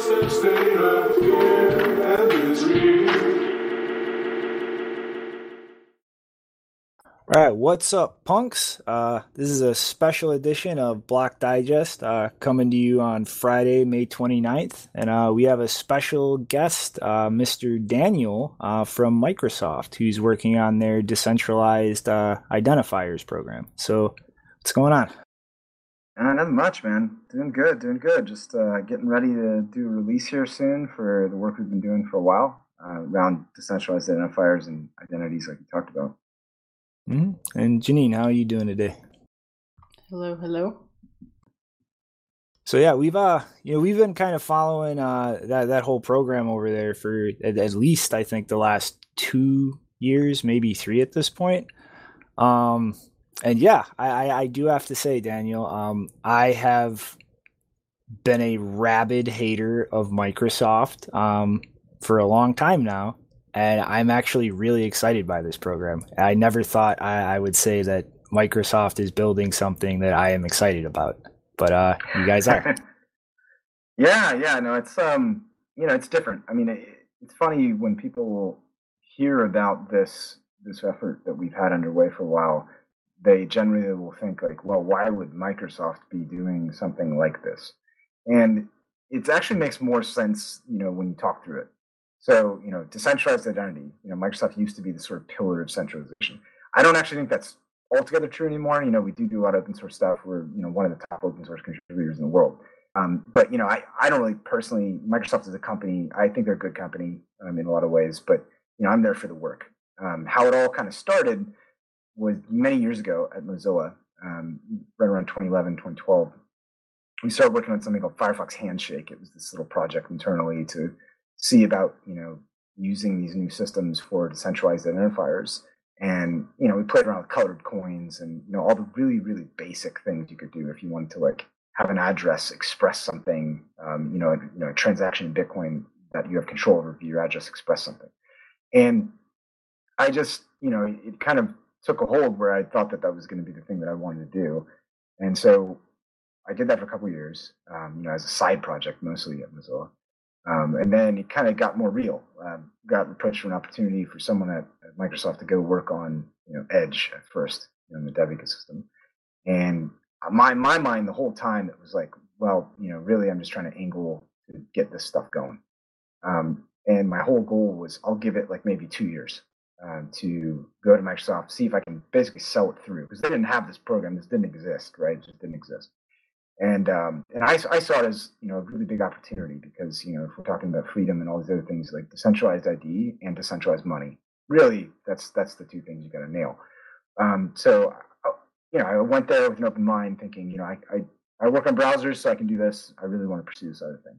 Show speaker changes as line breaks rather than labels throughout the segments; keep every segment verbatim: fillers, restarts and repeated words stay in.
constant state of fear and misery.
All right, what's up, punks? Uh, this is a special edition of Block Digest uh, coming to you on Friday, May twenty-ninth. And uh, we have a special guest, uh, Mister Daniel uh, from Microsoft, who's working on their decentralized uh, identifiers program. So, what's going on?
Uh, nothing much, man. Doing good, doing good. Just uh, getting ready to do a release here soon for the work we've been doing for a while uh, around decentralized identifiers and identities, like we talked about.
Mm-hmm. And Janine, how are you doing today?
Hello, hello.
So yeah, we've uh, you know, we've been kind of following uh that that whole program over there for at, at least I think the last two years, maybe three at this point. Um, and yeah, I, I I do have to say, Daniel, um, I have been a rabid hater of Microsoft um for a long time now, and I'm actually really excited by this program. I never thought I, I would say that Microsoft is building something that I am excited about, but uh, you guys are.
yeah, yeah, no, it's um, you know, it's different. I mean, it, it's funny when people hear about this this effort that we've had underway for a while. They generally will think like, well, why would Microsoft be doing something like this? And it actually makes more sense, you know, when you talk through it. So, you know, decentralized identity, you know, Microsoft used to be the sort of pillar of centralization. I don't actually think that's altogether true anymore. You know, we do do a lot of open source stuff. We're, you know, one of the top open source contributors in the world. Um, but, you know, I, I don't really personally, Microsoft is a company, I think they're a good company um, in a lot of ways, but, you know, I'm there for the work. Um, how it all kind of started was many years ago at Mozilla, um, right around twenty eleven, twenty twelve. We started working on something called Firefox Handshake. It was this little project internally to see about, you know, using these new systems for decentralized identifiers. And, you know, we played around with colored coins and, you know, all the really, really basic things you could do if you wanted to, like, have an address express something, um, you know, a, you know, a transaction in Bitcoin that you have control over via your address express something. And I just, you know, it kind of took a hold where I thought that that was going to be the thing that I wanted to do. And so I did that for a couple of years, um, you know, as a side project, mostly at Mozilla. Um, and then it kind of got more real. Um, got approached for an opportunity for someone at, at Microsoft to go work on, you know, Edge at first, you know, in the dev ecosystem. And my my mind the whole time it was like, well, you know, really, I'm just trying to angle to get this stuff going. Um, and my whole goal was, I'll give it like maybe two years um, to go to Microsoft, see if I can basically sell it through, because they didn't have this program. This didn't exist, right? It just didn't exist. And um, and I, I saw it as, you know, a really big opportunity because, you know, if we're talking about freedom and all these other things like decentralized I D and decentralized money, really that's that's the two things you got to nail. Um, so, you know, I went there with an open mind thinking, you know, I, I, I work on browsers, so I can do this. I really want to pursue this other thing.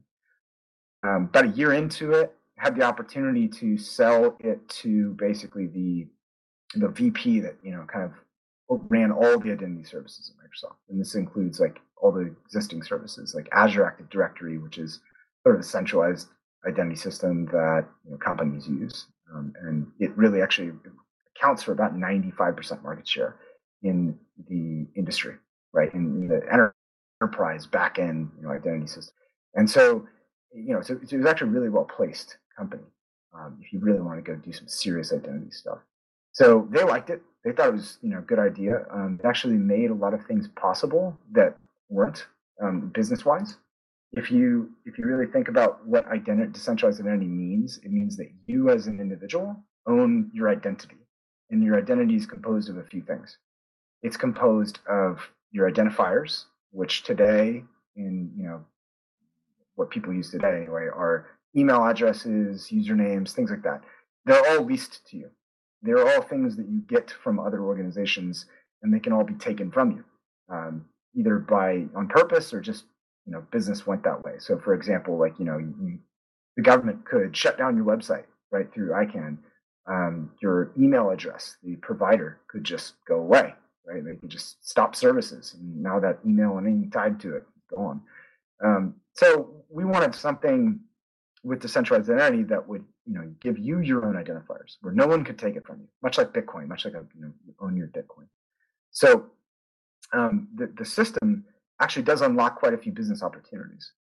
Um, about a year into it, had the opportunity to sell it to basically the the V P that, you know, kind of ran all the identity services at Microsoft. And this includes like all the existing services like Azure Active Directory, which is sort of a centralized identity system that, you know, companies use. Um, and it really actually accounts for about ninety-five percent market share in the industry, right? In the enterprise back-end, you know, identity system. And so, you know, so, so it was actually a really well-placed company um, if you really want to go do some serious identity stuff. So they liked it. They thought it was, you know, a good idea. Um, it actually made a lot of things possible that weren't um, business-wise. If you if you really think about what identity, decentralized identity means, it means that you as an individual own your identity, and your identity is composed of a few things. It's composed of your identifiers, which today, in, you know, what people use today anyway, are email addresses, usernames, things like that. They're all leased to you. They're all things that you get from other organizations, and they can all be taken from you, um, either by on purpose or just, you know, business went that way. So, for example, like, you know, you, the government could shut down your website right through ICANN. Um, your email address, the provider, could just go away, right? They could just stop services, and now that email and anything tied to it is gone. Um, so we wanted something with decentralized identity that would, you know, give you your own identifiers where no one could take it from you, much like Bitcoin, much like a, you know, you own your Bitcoin. So um, the, the system actually does unlock quite a few business opportunities.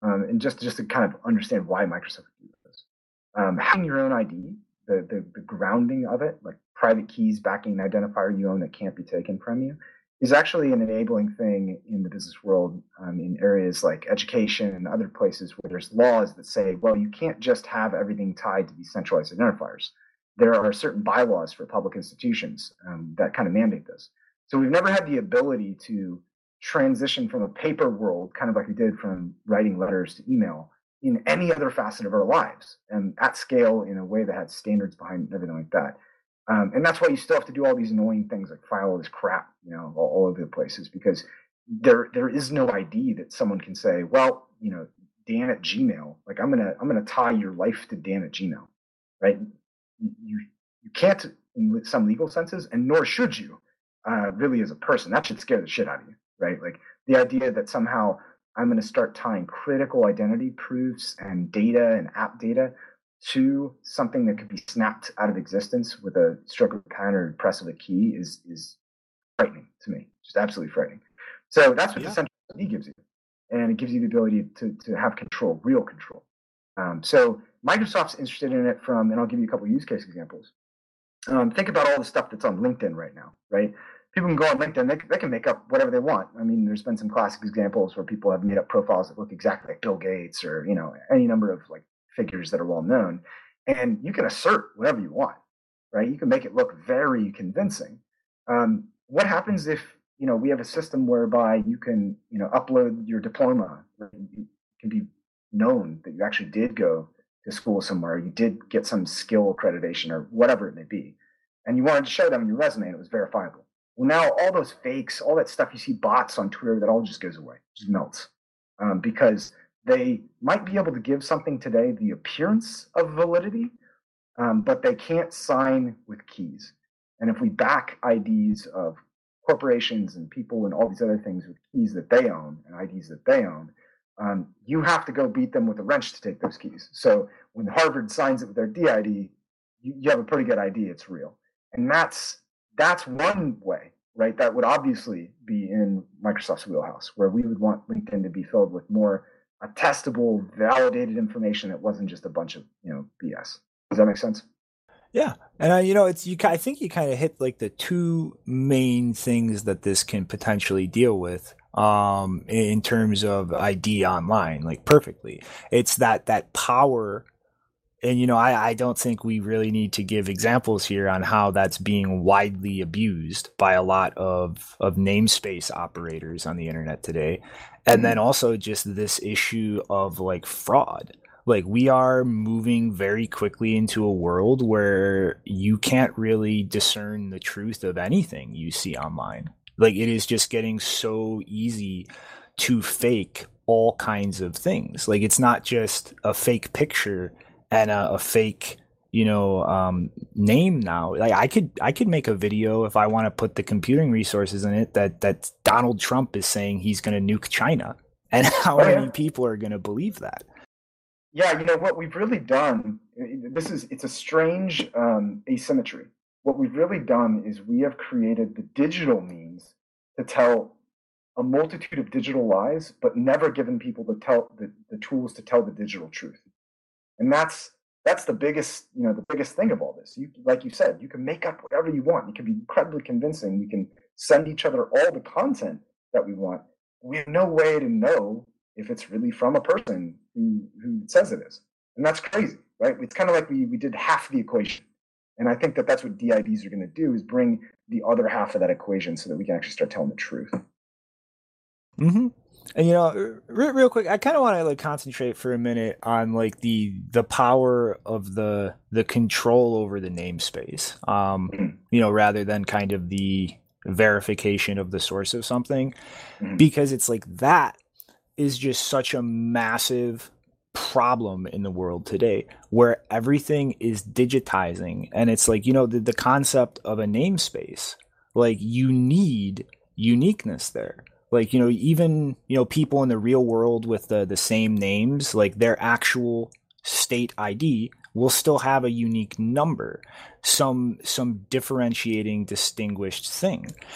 um, and just just to kind of understand why Microsoft would do this. Um, having your own I D, the, the the grounding of it, like private keys backing an identifier you own that can't be taken from you, is actually an enabling thing in the business world, um, in areas like education and other places where there's laws that say, well, you can't just have everything tied to these centralized identifiers. There are certain bylaws for public institutions um, that kind of mandate this. So we've never had the ability to transition from a paper world, kind of like we did from writing letters to email, in any other facet of our lives, and at scale in a way that had standards behind it, everything like that. Um, and that's why you still have to do all these annoying things like file all this crap, you know, all, all over the places, because there there is no I D that someone can say, well, you know, Dan at Gmail, like I'm gonna I'm gonna tie your life to Dan at Gmail, right? You you can't in some legal senses, and nor should you, uh, really as a person. That should scare the shit out of you, right? Like the idea that somehow I'm going to start tying critical identity proofs and data and app data to something that could be snapped out of existence with a stroke of a pen or press of a key is is frightening to me, just absolutely frightening. So that's what yeah. the central I D gives you, and it gives you the ability to to have control, real control. Um, so Microsoft's interested in it from, and I'll give you a couple of use case examples. Um, think about all the stuff that's on LinkedIn right now, right? People can go on LinkedIn, they, they can make up whatever they want. I mean, there's been some classic examples where people have made up profiles that look exactly like Bill Gates or, you know, any number of like figures that are well known. And you can assert whatever you want, right? You can make it look very convincing. Um, what happens if, you know, we have a system whereby you can, you know, upload your diploma, it can be known that you actually did go to school somewhere, you did get some skill accreditation or whatever it may be, and you wanted to show them in your resume and it was verifiable. Well, now all those fakes, all that stuff you see bots on Twitter, that all just goes away, just melts, um, because they might be able to give something today the appearance of validity, um, but they can't sign with keys. And if we back I Ds of corporations and people and all these other things with keys that they own and I Ds that they own, um, you have to go beat them with a wrench to take those keys. So when Harvard signs it with their D I D, you, you have a pretty good idea it's real. And that's that's one way, right? That would obviously be in Microsoft's wheelhouse, where we would want LinkedIn to be filled with more attestable, validated information that wasn't just a bunch of, you know, B S. Does that make sense?
Yeah, and uh, you know, it's you. I think you kind of hit like the two main things that this can potentially deal with, um, in terms of I D online, like perfectly. It's that that power, and you know, I, I don't think we really need to give examples here on how that's being widely abused by a lot of of namespace operators on the internet today, and then also just this issue of like fraud. Like we are moving very quickly into a world where you can't really discern the truth of anything you see online. Like it is just getting so easy to fake all kinds of things. Like it's not just a fake picture and a, a fake, you know, um, name now. Like I could, I could make a video if I want to put the computing resources in it that that Donald Trump is saying he's going to nuke China, and how oh, yeah. many people are going to believe that?
Yeah, you know, what we've really done, this is, it's a strange um, asymmetry. What we've really done is we have created the digital means to tell a multitude of digital lies, but never given people the, tell, the, the tools to tell the digital truth. And that's that's the biggest, you know, the biggest thing of all this. You, like you said, you can make up whatever you want. You can be incredibly convincing. We can send each other all the content that we want. We have no way to know if it's really from a person who, who says it is. And that's crazy, right? It's kind of like we, we did half the equation. And I think that that's what D I Ds are going to do, is bring the other half of that equation so that we can actually start telling the truth.
Mm-hmm. And, you know, real, real quick, I kind of want to like concentrate for a minute on like the the power of the the control over the namespace, um, mm-hmm. you know, rather than kind of the verification of the source of something, mm-hmm. because it's like that is just such a massive problem in the world today, where everything is digitizing. And it's like, you know, the, the concept of a namespace, like you need uniqueness there. Like, you know, even, you know, people in the real world with the, the same names, like their actual state I D will still have a unique number, some some differentiating, distinguished thing.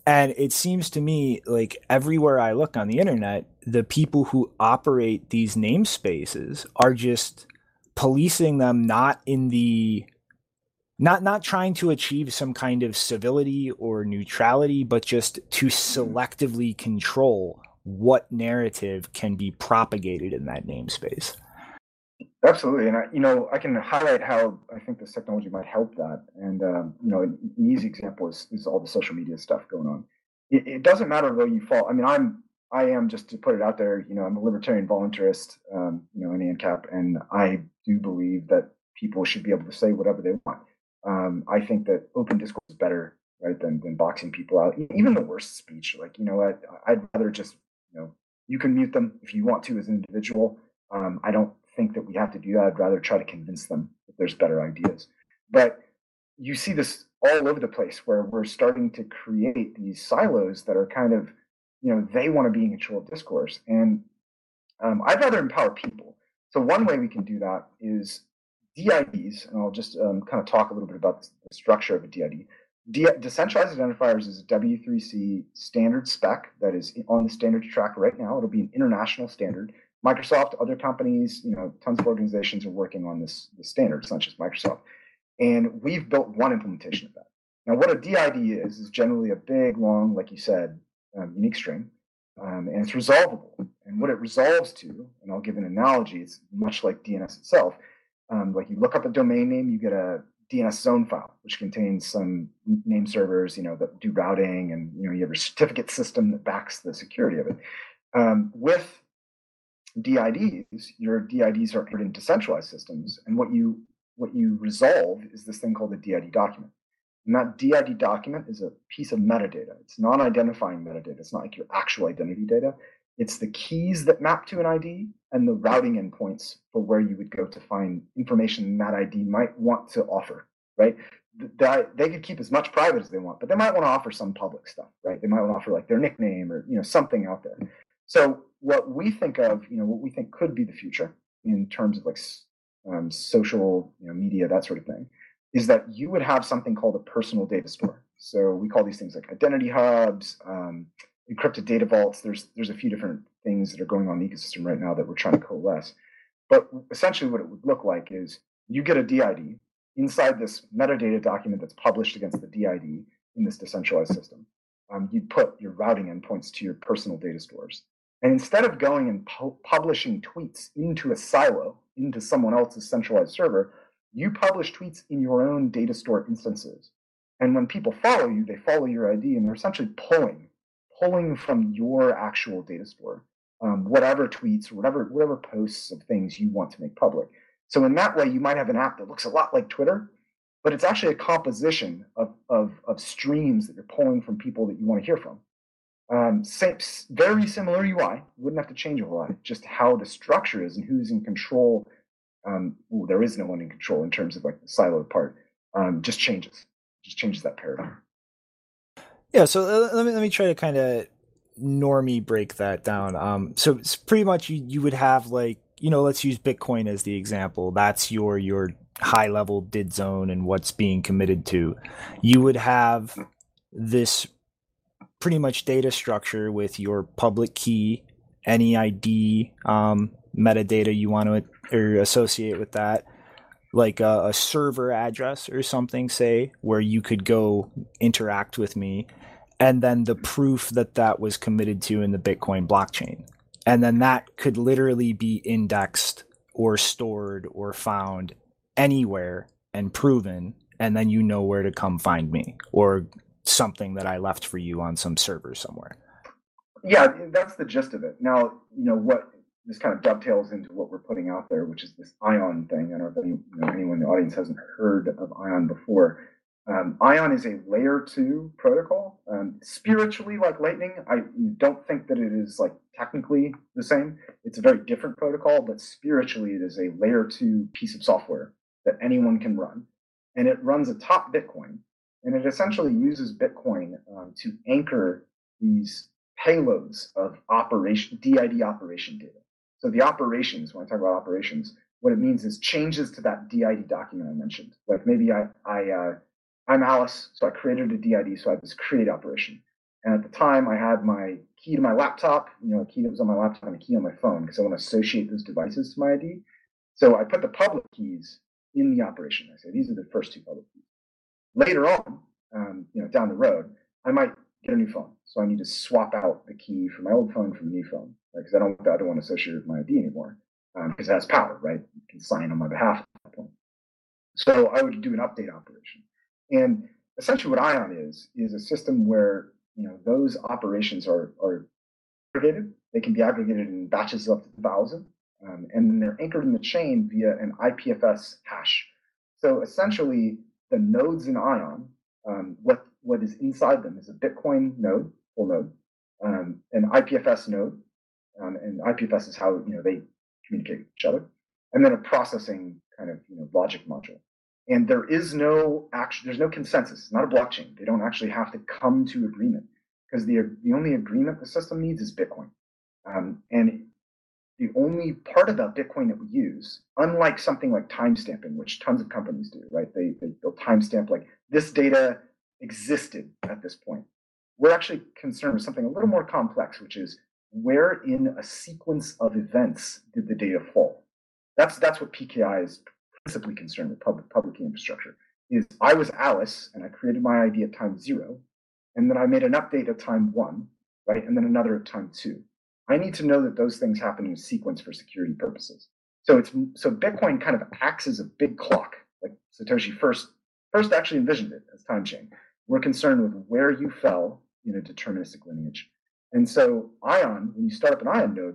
And it seems to me like everywhere I look on the internet, the people who operate these namespaces are just policing them, not in the not not trying to achieve some kind of civility or neutrality, but just to selectively control what narrative can be propagated in that namespace.
Absolutely, and I, you know, I can highlight how I think this technology might help that. And um, you know, an, an easy example is, is all the social media stuff going on. It, it doesn't matter where you fall. I mean, I'm I am just to put it out there. You know, I'm a libertarian voluntarist. Um, you know, an ANCAP, and I do believe that people should be able to say whatever they want. Um, I think that open discourse is better, right, than than boxing people out. Even the worst speech, like you know, I, I'd rather just you know, you can mute them if you want to as an individual. Um, I don't think that we have to do that. I'd rather try to convince them that there's better ideas. But you see this all over the place where we're starting to create these silos that are kind of, you know, they want to be in control of discourse. And um, I'd rather empower people. So one way we can do that is D I Ds, and I'll just um, kind of talk a little bit about the structure of a D I D. De- decentralized identifiers is a W three C standard spec that is on the standards track right now. It'll be an international standard. Microsoft, other companies, you know, tons of organizations are working on this, this standard. It's not just Microsoft. And we've built one implementation of that. Now, what a D I D is, is generally a big, long, like you said, um, unique string. Um, and it's resolvable. And what it resolves to, and I'll give an analogy, it's much like D N S itself. Um, like you look up a domain name, you get a D N S zone file, which contains some name servers, you know, that do routing, and you know, you have a certificate system that backs the security of it. Um, with D I Ds, your D I Ds are entered in decentralized systems, and what you what you resolve is this thing called a D I D document. And that D I D document is a piece of metadata. It's non-identifying metadata. It's not like your actual identity data. It's the keys that map to an I D and the routing endpoints for where you would go to find information that I D might want to offer, right? That they could keep as much private as they want, but they might want to offer some public stuff, right? They might want to offer like their nickname or you know something out there. So what we think of, you know, what we think could be the future in terms of like um, social, you know, media, that sort of thing, is that you would have something called a personal data store. So we call these things like identity hubs, um, encrypted data vaults. There's there's a few different things that are going on in the ecosystem right now that we're trying to coalesce. But essentially what it would look like is you get a D I D inside this metadata document that's published against the D I D in this decentralized system. Um, you'd put your routing endpoints to your personal data stores. And instead of going and pu- publishing tweets into a silo, into someone else's centralized server, you publish tweets in your own data store instances. And when people follow you, they follow your I D, and they're essentially pulling, pulling from your actual data store, um, whatever tweets, whatever, whatever posts of things you want to make public. So in that way, you might have an app that looks a lot like Twitter, but it's actually a composition of, of, of streams that you're pulling from people that you want to hear from. Um, same, very similar U I. You wouldn't have to change a whole lot. Just how the structure is and who's in control. Um, ooh, there is no one in control in terms of like the siloed part. Um, just changes. Just changes that paradigm.
Yeah. So uh, let me let me try to kind of normie break that down. Um, so it's pretty much you you would have like you know let's use Bitcoin as the example. That's your your high level D I D zone and what's being committed to. You would have this pretty much data structure with your public key, any I D, um, metadata you want to or associate with that, like a, a server address or something, say, where you could go interact with me, and then the proof that that was committed to in the Bitcoin blockchain. And then that could literally be indexed or stored or found anywhere and proven, and then you know where to come find me, or something that I left for you on some server somewhere.
Yeah, that's the gist of it. Now, you know what this kind of dovetails into what we're putting out there, which is this ION thing. I don't know if any, you know, anyone in the audience hasn't heard of ION before. Um, ION is a layer two protocol. Um, spiritually, like Lightning, I don't think that it is like technically the same. It's a very different protocol, but spiritually, it is a layer two piece of software that anyone can run, and it runs atop Bitcoin. And it essentially uses Bitcoin um, to anchor these payloads of operation D I D operation data. So the operations, when I talk about operations, what it means is changes to that D I D document I mentioned. Like maybe I, I uh, I'm Alice, so I created a D I D, so I have this create operation. And at the time, I had my key to my laptop, you know, a key that was on my laptop and a key on my phone because I want to associate those devices to my I D. So I put the public keys in the operation. I say, these are the first two public keys. Later on, um, you know, down the road, I might get a new phone. So I need to swap out the key from my old phone for the new phone, because right? I don't, I don't want to associate it with my I D anymore because um, it has power, right? You can sign on my behalf at that point. So I would do an update operation. And essentially what ION is, is a system where, you know, those operations are, are aggregated. They can be aggregated in batches of up to one thousand. Um, and then they're anchored in the chain via an I P F S hash. So essentially, the nodes in ION, um, what, what is inside them is a Bitcoin node, full node, um, an I P F S node, um, and I P F S is how, you know, they communicate with each other, and then a processing kind of, you know, logic module. And there is no action, there's no consensus. It's not a blockchain. They don't actually have to come to agreement because the the only agreement the system needs is Bitcoin. Um, and the only part about Bitcoin that we use, unlike something like timestamping, which tons of companies do, right? They, they, they'll timestamp like this data existed at this point. We're actually concerned with something a little more complex, which is where in a sequence of events did the data fall? That's that's what P K I is principally concerned with, public public key infrastructure. Is I was Alice and I created my I D at time zero, and then I made an update at time one, right? And then another at time two. I need to know that those things happen in a sequence for security purposes. So it's so Bitcoin kind of acts as a big clock, like Satoshi first first actually envisioned it as time chain. We're concerned with where you fell in a deterministic lineage. And so ION, when you start up an ION node,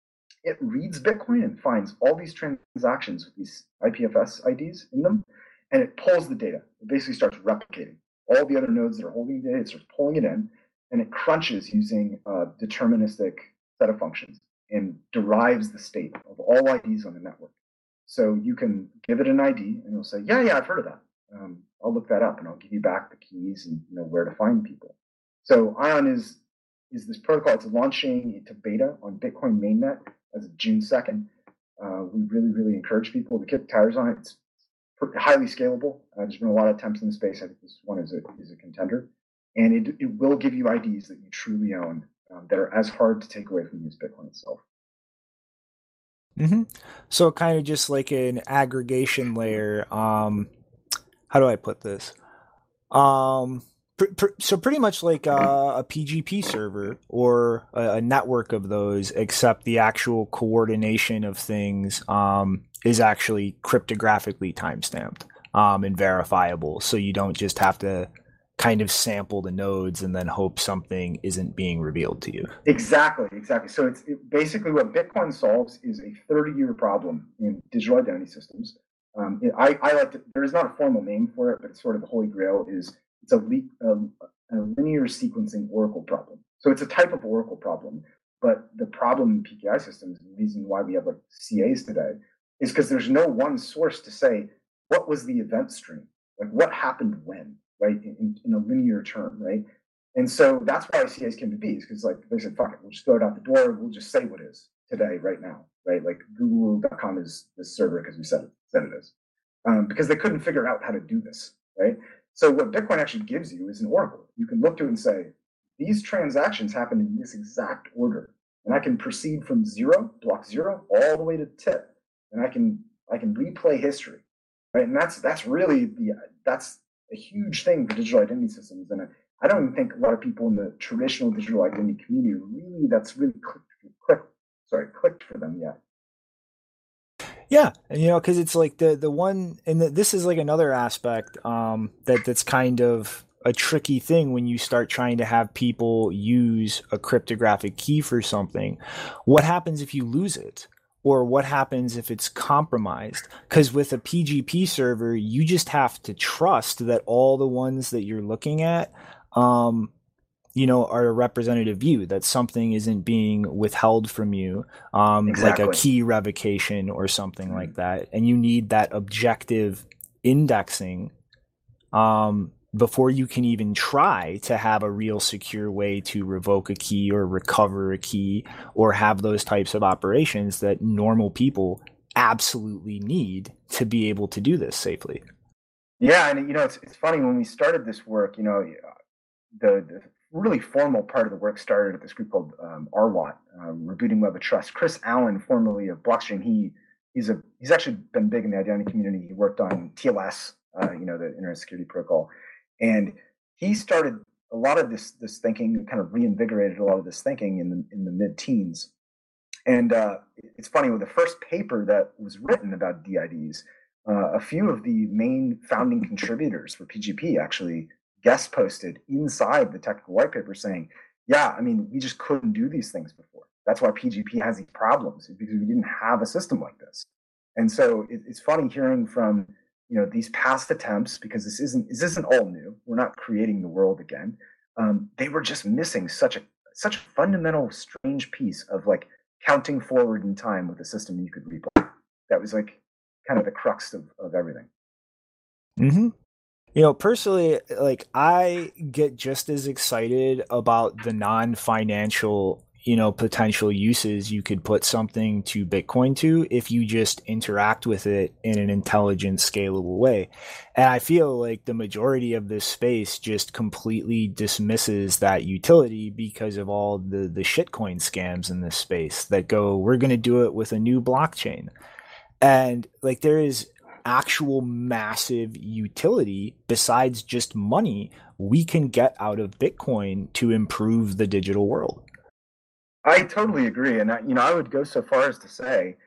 it reads Bitcoin and finds all these transactions with these I P F S I Ds in them, and it pulls the data. It basically starts replicating all the other nodes that are holding the data. It starts pulling it in, and it crunches using a deterministic set of functions and derives the state of all I Ds on the network. So you can give it an I D, and it'll say, "Yeah, yeah, I've heard of that. Um, I'll look that up, and I'll give you back the keys and, you know, where to find people." So ION is is this protocol. It's launching into beta on Bitcoin mainnet as of June second. Uh, we really, really encourage people to kick tires on it. It's highly scalable. Uh, there's been a lot of attempts in the space. I think this one is a is a contender, and it it will give you I Ds that you truly own, um, that are as hard to take away from you as Bitcoin itself.
Mm-hmm. So kind of just like an aggregation layer. Um, how do I put this? Um, pr- pr- so pretty much like a, a P G P server or a, a network of those, except the actual coordination of things um, is actually cryptographically timestamped um, and verifiable. So you don't just have to kind of sample the nodes and then hope something isn't being revealed to you.
Exactly, exactly. So it's it, basically what Bitcoin solves is a thirty-year problem in digital identity systems. Um, it, I, I like to, there is not a formal name for it, but it's sort of the holy grail. Is it's a, le- a, a linear sequencing oracle problem. So it's a type of oracle problem, but the problem in P K I systems, the reason why we have like C As today, is because there's no one source to say what was the event stream, like what happened when. Right, in, in a linear term, right? And so that's why C As came to be, is because like they said, fuck it, we'll just throw it out the door, we'll just say what is today, right now, right? Like Google dot com is this server because we said it, said it is. Um, because they couldn't figure out how to do this, right? So what Bitcoin actually gives you is an oracle. You can look to it and say, these transactions happen in this exact order. And I can proceed from zero, block zero, all the way to tip. And I can I can replay history. Right. And that's that's really the that's a huge thing for digital identity systems, and I don't even think a lot of people in the traditional digital identity community really that's really clicked, clicked sorry clicked for them yet.
Yeah, and you know, because it's like the the one, and the, this is like another aspect um, that that's kind of a tricky thing when you start trying to have people use a cryptographic key for something. What happens if you lose it? Or what happens if it's compromised? Because with a P G P server, you just have to trust that all the ones that you're looking at, um, you know, are a representative view, that something isn't being withheld from you, um, exactly. like a key revocation or something mm-hmm. like that. And you need that objective indexing um, before you can even try to have a real secure way to revoke a key or recover a key or have those types of operations that normal people absolutely need to be able to do this safely.
Yeah, and you know, it's it's funny when we started this work, you know, the, the really formal part of the work started at this group called um, R W A T, um, Rebooting Web of Trust. Chris Allen, formerly of Blockstream, he he's a he's actually been big in the identity community. He worked on T L S, uh, you know, the Internet Security Protocol, and he started a lot of this this thinking, kind of reinvigorated a lot of this thinking in the in the mid-teens. And uh, it's funny, with the first paper that was written about D I Ds, uh, a few of the main founding contributors for P G P actually guest posted inside the technical white paper saying, yeah, I mean, we just couldn't do these things before. That's why P G P has these problems, because we didn't have a system like this. And so it, it's funny hearing from, you know, these past attempts, because this isn't this isn't all new. We're not creating the world again. Um, they were just missing such a such a fundamental, strange piece of like counting forward in time with a system you could replay. That was like kind of the crux of, of everything.
Mm-hmm. You know, personally, like I get just as excited about the non-financial, you know, potential uses you could put something to Bitcoin to if you just interact with it in an intelligent, scalable way. And I feel like the majority of this space just completely dismisses that utility because of all the, the shitcoin scams in this space that go, we're going to do it with a new blockchain. And like there is actual massive utility besides just money we can get out of Bitcoin to improve the digital world.
I totally agree, and I, you know, I would go so far as to say,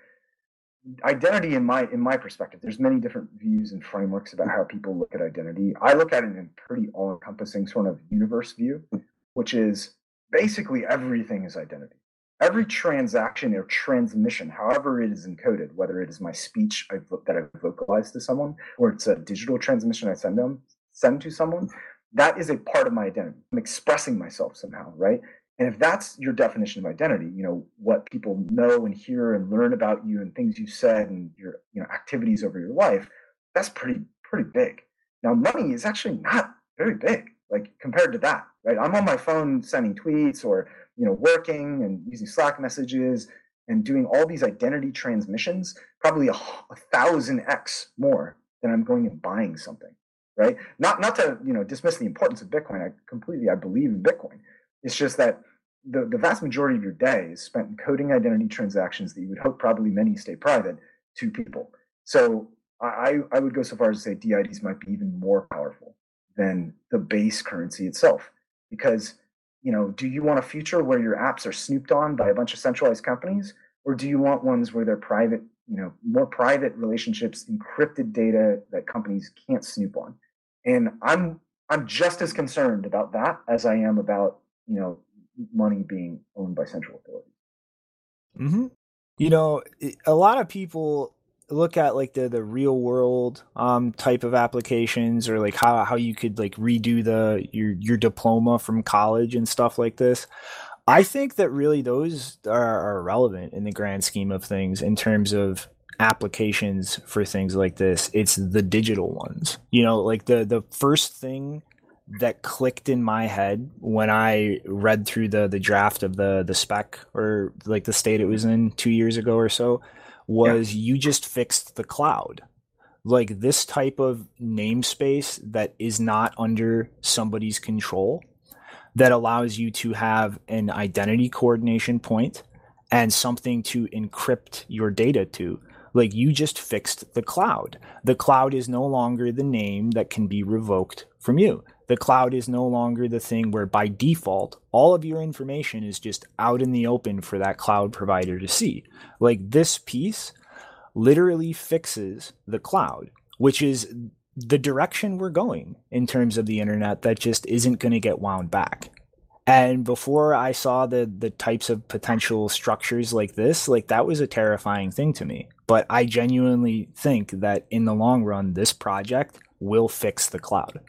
identity, in my in my perspective, there's many different views and frameworks about how people look at identity. I look at it in a pretty all-encompassing sort of universe view, which is basically everything is identity. Every transaction or transmission, however it is encoded, whether it is my speech I've, that I've vocalized to someone, or it's a digital transmission I send them send to someone, that is a part of my identity. I'm expressing myself somehow, right? And if that's your definition of identity, you know, what people know and hear and learn about you and things you said and your, you know, activities over your life, that's pretty, pretty big. Now, money is actually not very big, like compared to that, right? I'm on my phone sending tweets or, you know, working and using Slack messages and doing all these identity transmissions, probably a, a thousand X more than I'm going and buying something, right? Not, not to, you know, dismiss the importance of Bitcoin. I completely, I believe in Bitcoin. It's just that the, the vast majority of your day is spent encoding identity transactions that you would hope probably many stay private to people. So I, I would go so far as to say D I Ds might be even more powerful than the base currency itself. Because, you know, do you want a future where your apps are snooped on by a bunch of centralized companies? Or do you want ones where they're private, you know, more private relationships, encrypted data that companies can't snoop on? And I'm I'm just as concerned about that as I am about, you know, money being owned by central authorities.
Mm-hmm. You know, a lot of people look at like the, the real world um, type of applications, or like how, how you could like redo the your your diploma from college and stuff like this. I think that really those are, are relevant in the grand scheme of things in terms of applications for things like this. It's the digital ones. You know, like the the first thing that clicked in my head when I read through the the draft of the the spec, or like the state it was in two years ago or so, was yeah. You just fixed the cloud. Like this type of namespace that is not under somebody's control, that allows you to have an identity coordination point and something to encrypt your data to. Like you just fixed the cloud. The cloud is no longer the name that can be revoked from you. The cloud is no longer the thing where by default, all of your information is just out in the open for that cloud provider to see. Like this piece literally fixes the cloud, which is the direction we're going in terms of the internet that just isn't going to get wound back. And before I saw the the types of potential structures like this, like that was a terrifying thing to me. But I genuinely think that in the long run, this project will fix the cloud.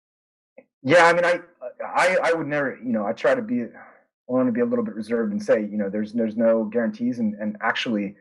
Yeah, I mean, I, I, I would never, you know, I try to be, I want to be a little bit reserved and say, you know, there's, there's no guarantees, and, and actually,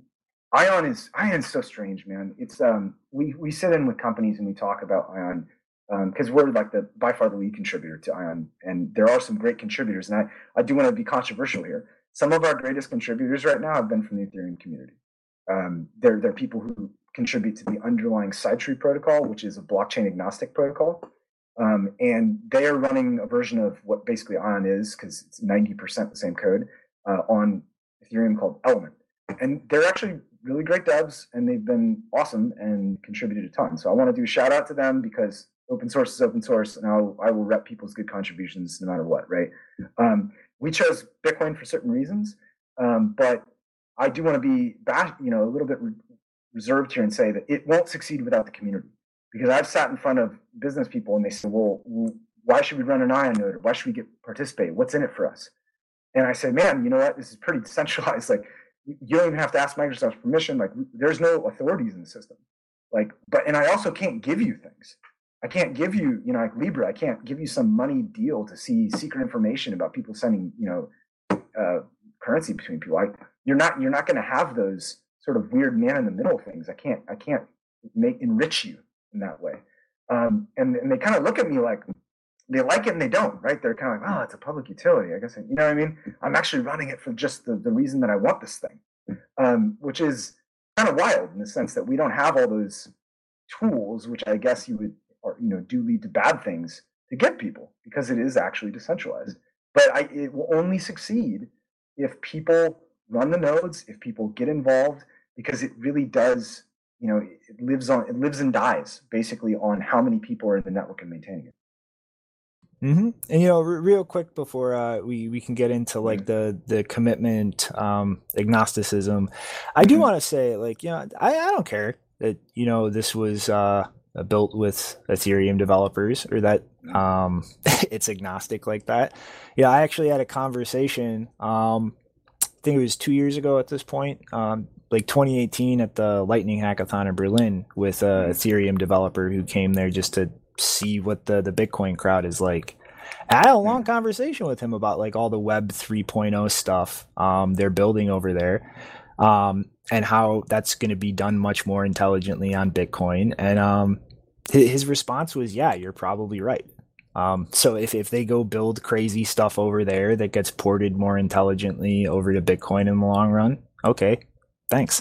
Ion is, Ion's so strange, man. It's, um, we, we sit in with companies and we talk about Ion, um, because we're like the by far the lead contributor to Ion, and there are some great contributors, and I, I do want to be controversial here. Some of our greatest contributors right now have been from the Ethereum community. Um, they're, they're people who contribute to the underlying Sidetree protocol, which is a blockchain agnostic protocol. Um, and they are running a version of what basically Ion is, because it's ninety percent the same code, uh, on Ethereum called Element. And they're actually really great devs, and they've been awesome and contributed a ton. So I want to do a shout out to them, because open source is open source, and I'll, I will rep people's good contributions no matter what, right? Um, we chose Bitcoin for certain reasons, um, but I do want to be back, you know, a little bit re- reserved here and say that it won't succeed without the community. Because I've sat in front of business people and they say, well, why should we run an Ion node? Or why should we get participate? What's in it for us? And I say, man, you know what? This is pretty decentralized. Like, you don't even have to ask Microsoft's permission. Like, there's no authorities in the system. Like, but, and I also can't give you things. I can't give you, you know, like Libra, I can't give you some money deal to see secret information about people sending, you know, uh, currency between people. I, you're not, you're not going to have those sort of weird man in the middle things. I can't, I can't make enrich you in that way. Um, and, and they kind of look at me like they like it and they don't, right? They're kind of like, oh, it's a public utility. I guess, you know what I mean? I'm actually running it for just the, the reason that I want this thing, um, which is kind of wild in the sense that we don't have all those tools, which I guess you would, or, you know, do lead to bad things to get people, because it is actually decentralized. But I, it will only succeed if people run the nodes, if people get involved, because it really does, you know, it lives on, it lives and dies basically on how many people are in the network and maintaining it.
Mm-hmm. And, you know, r- real quick before uh, we, we can get into like the, the commitment, um, agnosticism, I do mm-hmm. want to say, like, you know, I, I don't care that, you know, this was uh, built with Ethereum developers, or that um, it's agnostic like that. Yeah, I actually had a conversation, um, I think it was two years ago at this point, um, like twenty eighteen at the Lightning Hackathon in Berlin, with a Ethereum developer who came there just to see what the, the Bitcoin crowd is like. And I had a long conversation with him about like all the Web three point oh stuff um, they're building over there, um, and how that's going to be done much more intelligently on Bitcoin. And um, his response was, yeah, you're probably right. Um, so if, if they go build crazy stuff over there that gets ported more intelligently over to Bitcoin in the long run, okay, thanks.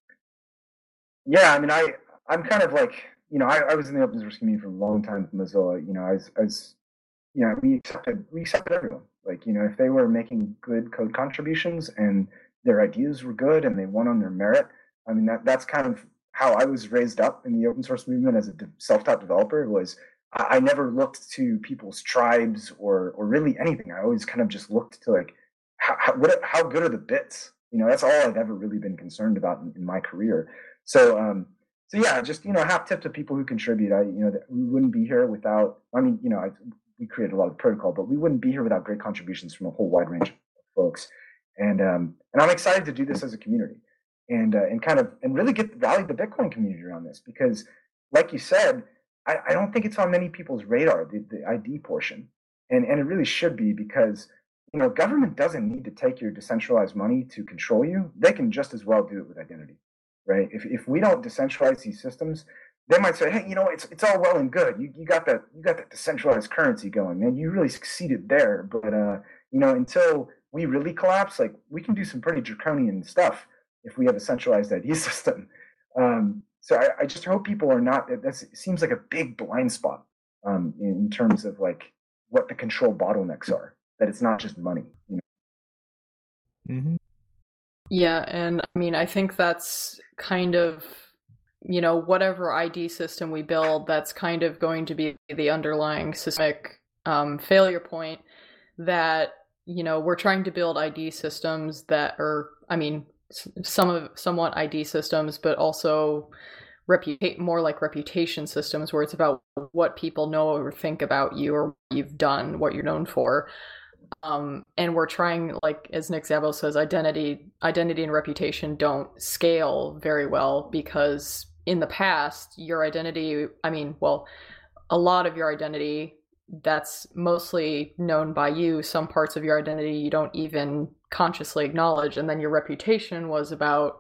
Yeah, I mean, I, I'm kind of like, you know, I, I was in the open source community for a long time with Mozilla. You know, I was, I was, you know, we accepted, we accepted everyone. Like, you know, if they were making good code contributions and their ideas were good and they won on their merit, I mean, that that's kind of how I was raised up in the open source movement as a self-taught developer. Was I, I never looked to people's tribes or or really anything. I always kind of just looked to like, how how, what, how good are the bits? You know, that's all I've ever really been concerned about in, in my career. So, um, so yeah, just, you know, half tip to people who contribute. I, you know, that we wouldn't be here without, I mean, you know, I, we created a lot of protocol, but we wouldn't be here without great contributions from a whole wide range of folks. And, um, and I'm excited to do this as a community and, uh, and kind of, and really get value the Bitcoin community around this, because like you said, I, I don't think it's on many people's radar, the, the I D portion. And, and it really should be, because, you know, government doesn't need to take your decentralized money to control you. They can just as well do it with identity. Right? If if we don't decentralize these systems, they might say, hey, you know, it's it's all well and good. You you got that you got that decentralized currency going, man. You really succeeded there. But uh, you know, until we really collapse, like we can do some pretty draconian stuff if we have a centralized I D system. Um, so I, I just hope people are not. That seems like a big blind spot um, in, in terms of like what the control bottlenecks are. That it's not just money. You know?
Mm-hmm.
Yeah, and I mean, I think that's kind of, you know, whatever I D system we build, that's kind of going to be the underlying systemic um, failure point, that, you know, we're trying to build I D systems that are, I mean, some of somewhat I D systems, but also reputa- more like reputation systems, where it's about what people know or think about you or what you've done, what you're known for. Um, and we're trying, like, as Nick Szabo says, identity, identity and reputation don't scale very well, because in the past, your identity, I mean, well, a lot of your identity, that's mostly known by you. Some parts of your identity you don't even consciously acknowledge. And then your reputation was about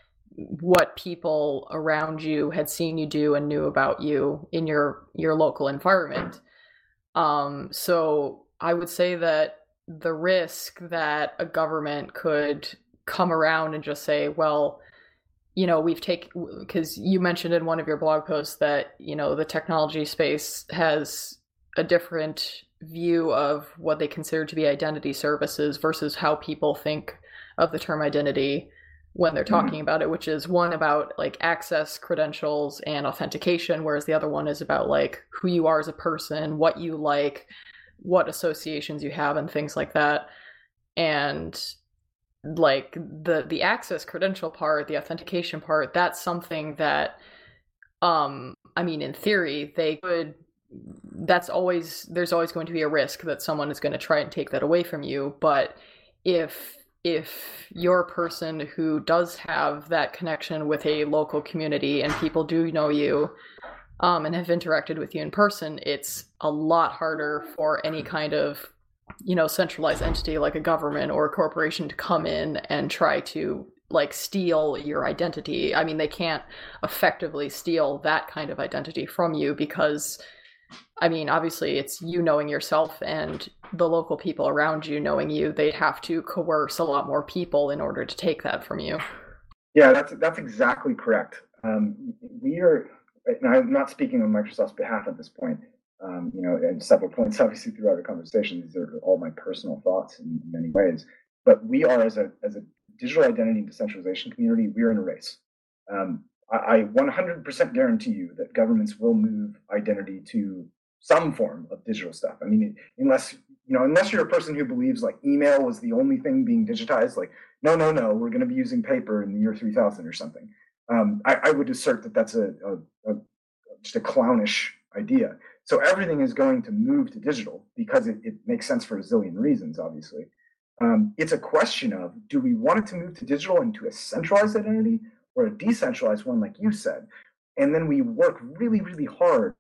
what people around you had seen you do and knew about you in your, your local environment. Um, so I would say that the risk that a government could come around and just say, well, you know, we've taken, because you mentioned in one of your blog posts that, you know, the technology space has a different view of what they consider to be identity services versus how people think of the term identity when they're talking about it, which is one about like access, credentials, and authentication, whereas the other one is about like who you are as a person, what you like, what associations you have, and things like that. And like the the access credential part, the authentication part, that's something that um I mean, in theory, they could that's always there's always going to be a risk that someone is going to try and take that away from you. But if if you're a person who does have that connection with a local community and people do know you um, and have interacted with you in person, it's a lot harder for any kind of, you know, centralized entity like a government or a corporation to come in and try to like steal your identity. I mean, they can't effectively steal that kind of identity from you because, I mean, obviously it's you knowing yourself and the local people around you knowing you. They'd have to coerce a lot more people in order to take that from you.
Yeah, that's that's exactly correct. Um, we are, and I'm not speaking on Microsoft's behalf at this point, um, you know, and several points obviously throughout the conversation. These are all my personal thoughts in many ways. But we are, as a as a digital identity and decentralization community, we are in a race. Um, I, I one hundred percent guarantee you that governments will move identity to some form of digital stuff. I mean, unless you know, unless you're a person who believes like email was the only thing being digitized, like no, no, no, we're going to be using paper in the year three thousand or something. Um, I, I would assert that that's a, a, a just a clownish idea. So everything is going to move to digital because it, it makes sense for a zillion reasons, obviously. Um, it's a question of, do we want it to move to digital into a centralized identity or a decentralized one, like you said? And then we work really, really hard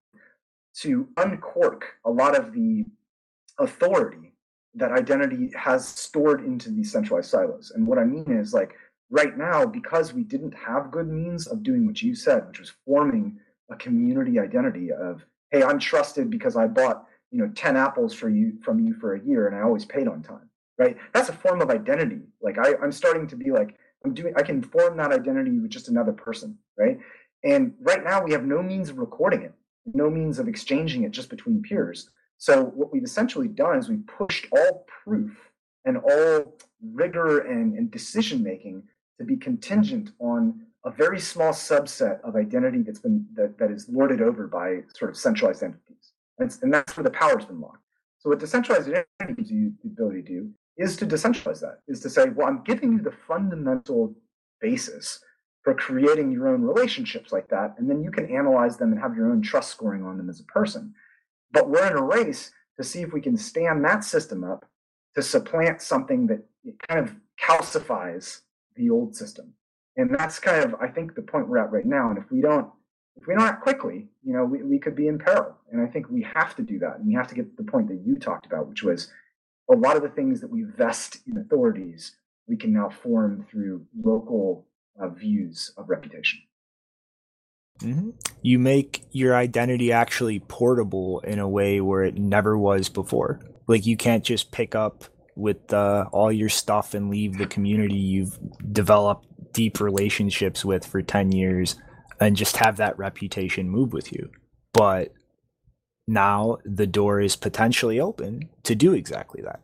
to uncork a lot of the authority that identity has stored into these centralized silos. And what I mean is, like, right now, because we didn't have good means of doing what you said, which was forming a community identity of, hey, I'm trusted because I bought, you know, ten apples for you from you for a year and I always paid on time. Right? That's a form of identity. Like I, I'm starting to be like, I'm doing, I can form that identity with just another person, right? And right now we have no means of recording it, no means of exchanging it just between peers. So what we've essentially done is we've pushed all proof and all rigor and, and decision-making to be contingent on a very small subset of identity that's been, that, that is lorded over by sort of centralized entities. And, and that's where the power's been locked. So what decentralized identity gives you the ability to do is to decentralize that, is to say, well, I'm giving you the fundamental basis for creating your own relationships like that, and then you can analyze them and have your own trust scoring on them as a person. But we're in a race to see if we can stand that system up to supplant something that kind of calcifies the old system. And that's kind of, I think, the point we're at right now. And if we don't, if we don't act quickly, you know, we, we could be in peril. And I think we have to do that. And we have to get to the point that you talked about, which was a lot of the things that we vest in authorities, we can now form through local uh, views of reputation.
Mm-hmm. You make your identity actually portable in a way where it never was before. Like you can't just pick up with uh, all your stuff and leave the community you've developed deep relationships with for ten years and just have that reputation move with you. But now the door is potentially open to do exactly that.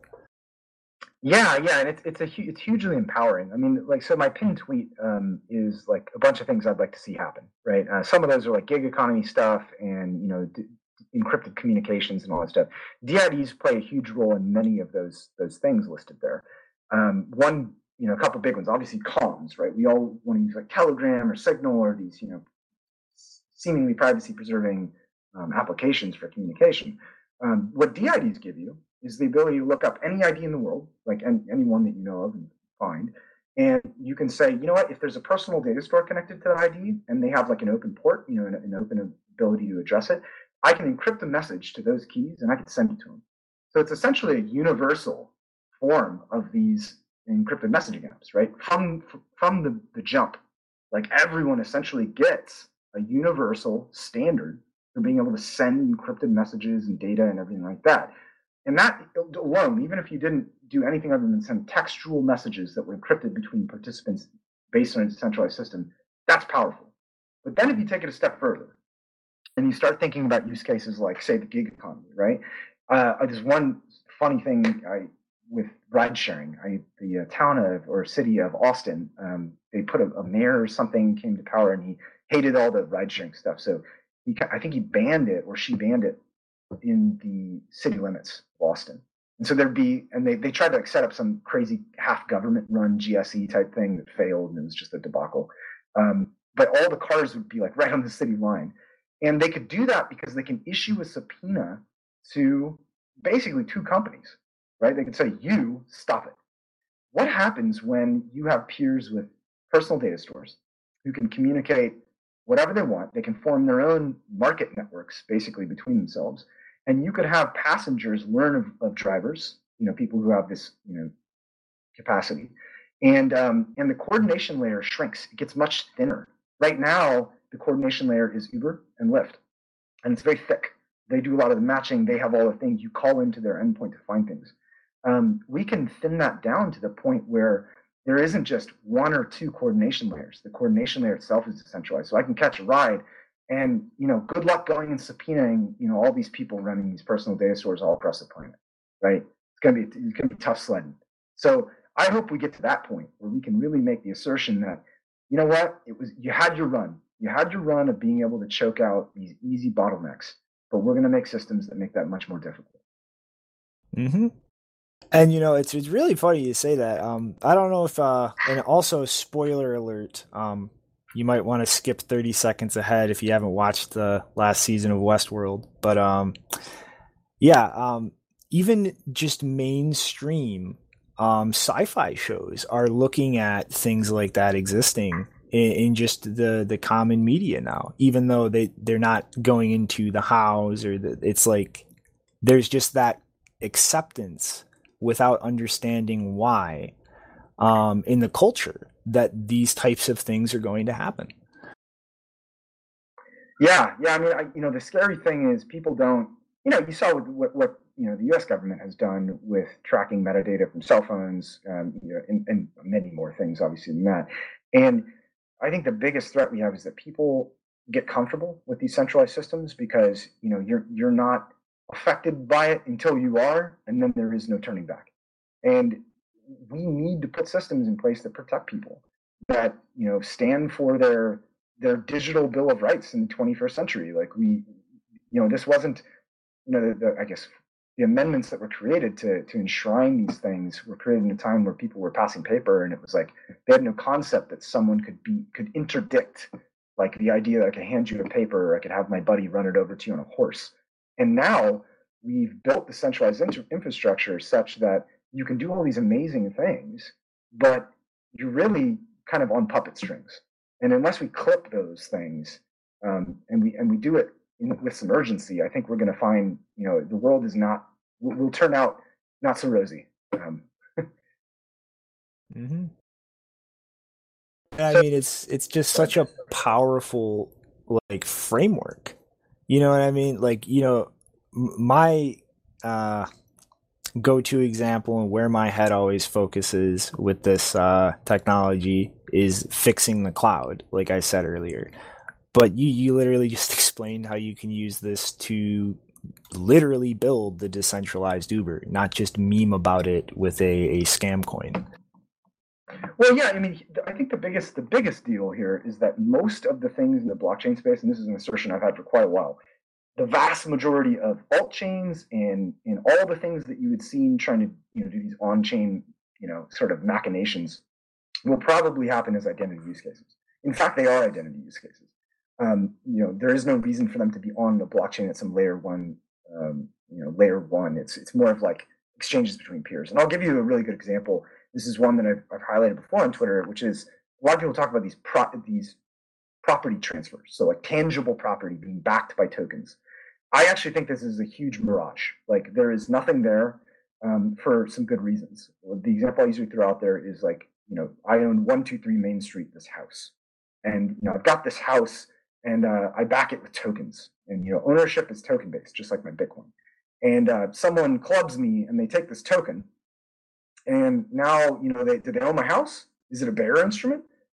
Yeah, yeah, and it's it's a it's hugely empowering. I mean, like, so my pinned tweet um, is like a bunch of things I'd like to see happen, right? Uh, some of those are like gig economy stuff and you know d- encrypted communications and all that stuff. D I Ds play a huge role in many of those those things listed there. Um, one, you know, a couple big ones, obviously comms, right? We all want to use like Telegram or Signal or these, you know, seemingly privacy preserving um, applications for communication. Um, what D I Ds give you is the ability to look up any I D in the world, like any, anyone that you know of and find, and you can say, you know what, if there's a personal data store connected to the I D and they have like an open port, you know, an, an open ability to address it, I can encrypt a message to those keys and I can send it to them. So it's essentially a universal form of these encrypted messaging apps, right? From from the, the jump, like everyone essentially gets a universal standard for being able to send encrypted messages and data and everything like that. And that alone, even if you didn't do anything other than send textual messages that were encrypted between participants based on a decentralized system, that's powerful. But then if you take it a step further and you start thinking about use cases like, say, the gig economy, right? Uh, there's one funny thing I, with ride sharing. I, the uh, town of or city of Austin, um, they put a, a mayor or something came to power, and he hated all the ride sharing stuff. So he, I think he banned it, or she banned it in the city limits of Austin. And so there'd be, and they, they tried to like, set up some crazy half government run G S E type thing that failed, and it was just a debacle. Um, but all the cars would be like right on the city line. And they could do that because they can issue a subpoena to basically two companies, right? They could say, you stop it. What happens when you have peers with personal data stores who can communicate whatever they want? They can form their own market networks basically between themselves. And you could have passengers learn of, of drivers, you know, people who have this, you know, capacity. And um, and the coordination layer shrinks. It gets much thinner. Right now, the coordination layer is Uber and Lyft, and it's very thick. They do a lot of the matching. They have all the things. You call into their endpoint to find things. Um, we can thin that down to the point where there isn't just one or two coordination layers. The coordination layer itself is decentralized. So I can catch a ride, and you know, good luck going and subpoenaing, you know, all these people running these personal data stores all across the planet, right? It's gonna be it's gonna be tough sledding. So I hope we get to that point where we can really make the assertion that, you know what, it was you had your run, you had your run of being able to choke out these easy bottlenecks, but we're going to make systems that make that much more difficult.
Mm-hmm. And you know, it's it's really funny you say that. Um, I don't know if, uh, and also spoiler alert. Um, you might want to skip thirty seconds ahead if you haven't watched the last season of Westworld. But um, yeah, um, even just mainstream um, sci-fi shows are looking at things like that existing in, in just the the common media now. Even though they they're not going into the hows or the, it's like there's just that acceptance without understanding why um, in the culture that these types of things are going to happen.
Yeah, yeah. I mean, I, you know, the scary thing is people don't. You know, you saw what, what, what you know the U S government has done with tracking metadata from cell phones, um, you know, and, and many more things, obviously, than that. And I think the biggest threat we have is that people get comfortable with these centralized systems because you know you're you're not affected by it until you are, and then there is no turning back. And we need to put systems in place that protect people, that you know stand for their their digital bill of rights in the twenty-first century. Like we, you know, this wasn't, you know, the, the, I guess the amendments that were created to to enshrine these things were created in a time where people were passing paper, and it was like they had no concept that someone could be could interdict, like the idea that I could hand you a paper, or I could have my buddy run it over to you on a horse. And now we've built the centralized inter- infrastructure such that you can do all these amazing things, but you're really kind of on puppet strings. And unless we clip those things, um, and we and we do it in, with some urgency, I think we're going to find, you know, the world is not will, will turn out not so rosy. Um,
mm-hmm. I mean, it's it's just such a powerful like framework. You know what I mean? Like, you know, my uh, go-to example and where my head always focuses with this uh, technology is fixing the cloud, like I said earlier. But you, you literally just explained how you can use this to literally build the decentralized Uber, not just meme about it with a, a scam coin.
Well, yeah, I mean, I think the biggest the biggest deal here is that most of the things in the blockchain space, and this is an assertion I've had for quite a while, the vast majority of alt chains and and all the things that you would see trying to you know do these on chain you know sort of machinations will probably happen as identity use cases. In fact, they are identity use cases. Um, you know, there is no reason for them to be on the blockchain at some layer one, um, you know, layer one. It's it's more of like exchanges between peers. And I'll give you a really good example. This is one that I've, I've highlighted before on Twitter, which is a lot of people talk about these pro, these property transfers. So like tangible property being backed by tokens. I actually think this is a huge mirage. Like there is nothing there um, for some good reasons. The example I usually throw out there is like, you know, I own one two three Main Street, this house. And, you know, I've got this house and uh, I back it with tokens. And, you know, ownership is token based, just like my Bitcoin. And uh, someone clubs me and they take this token. And now, you know, they, do they own my house? Is it a bearer instrument?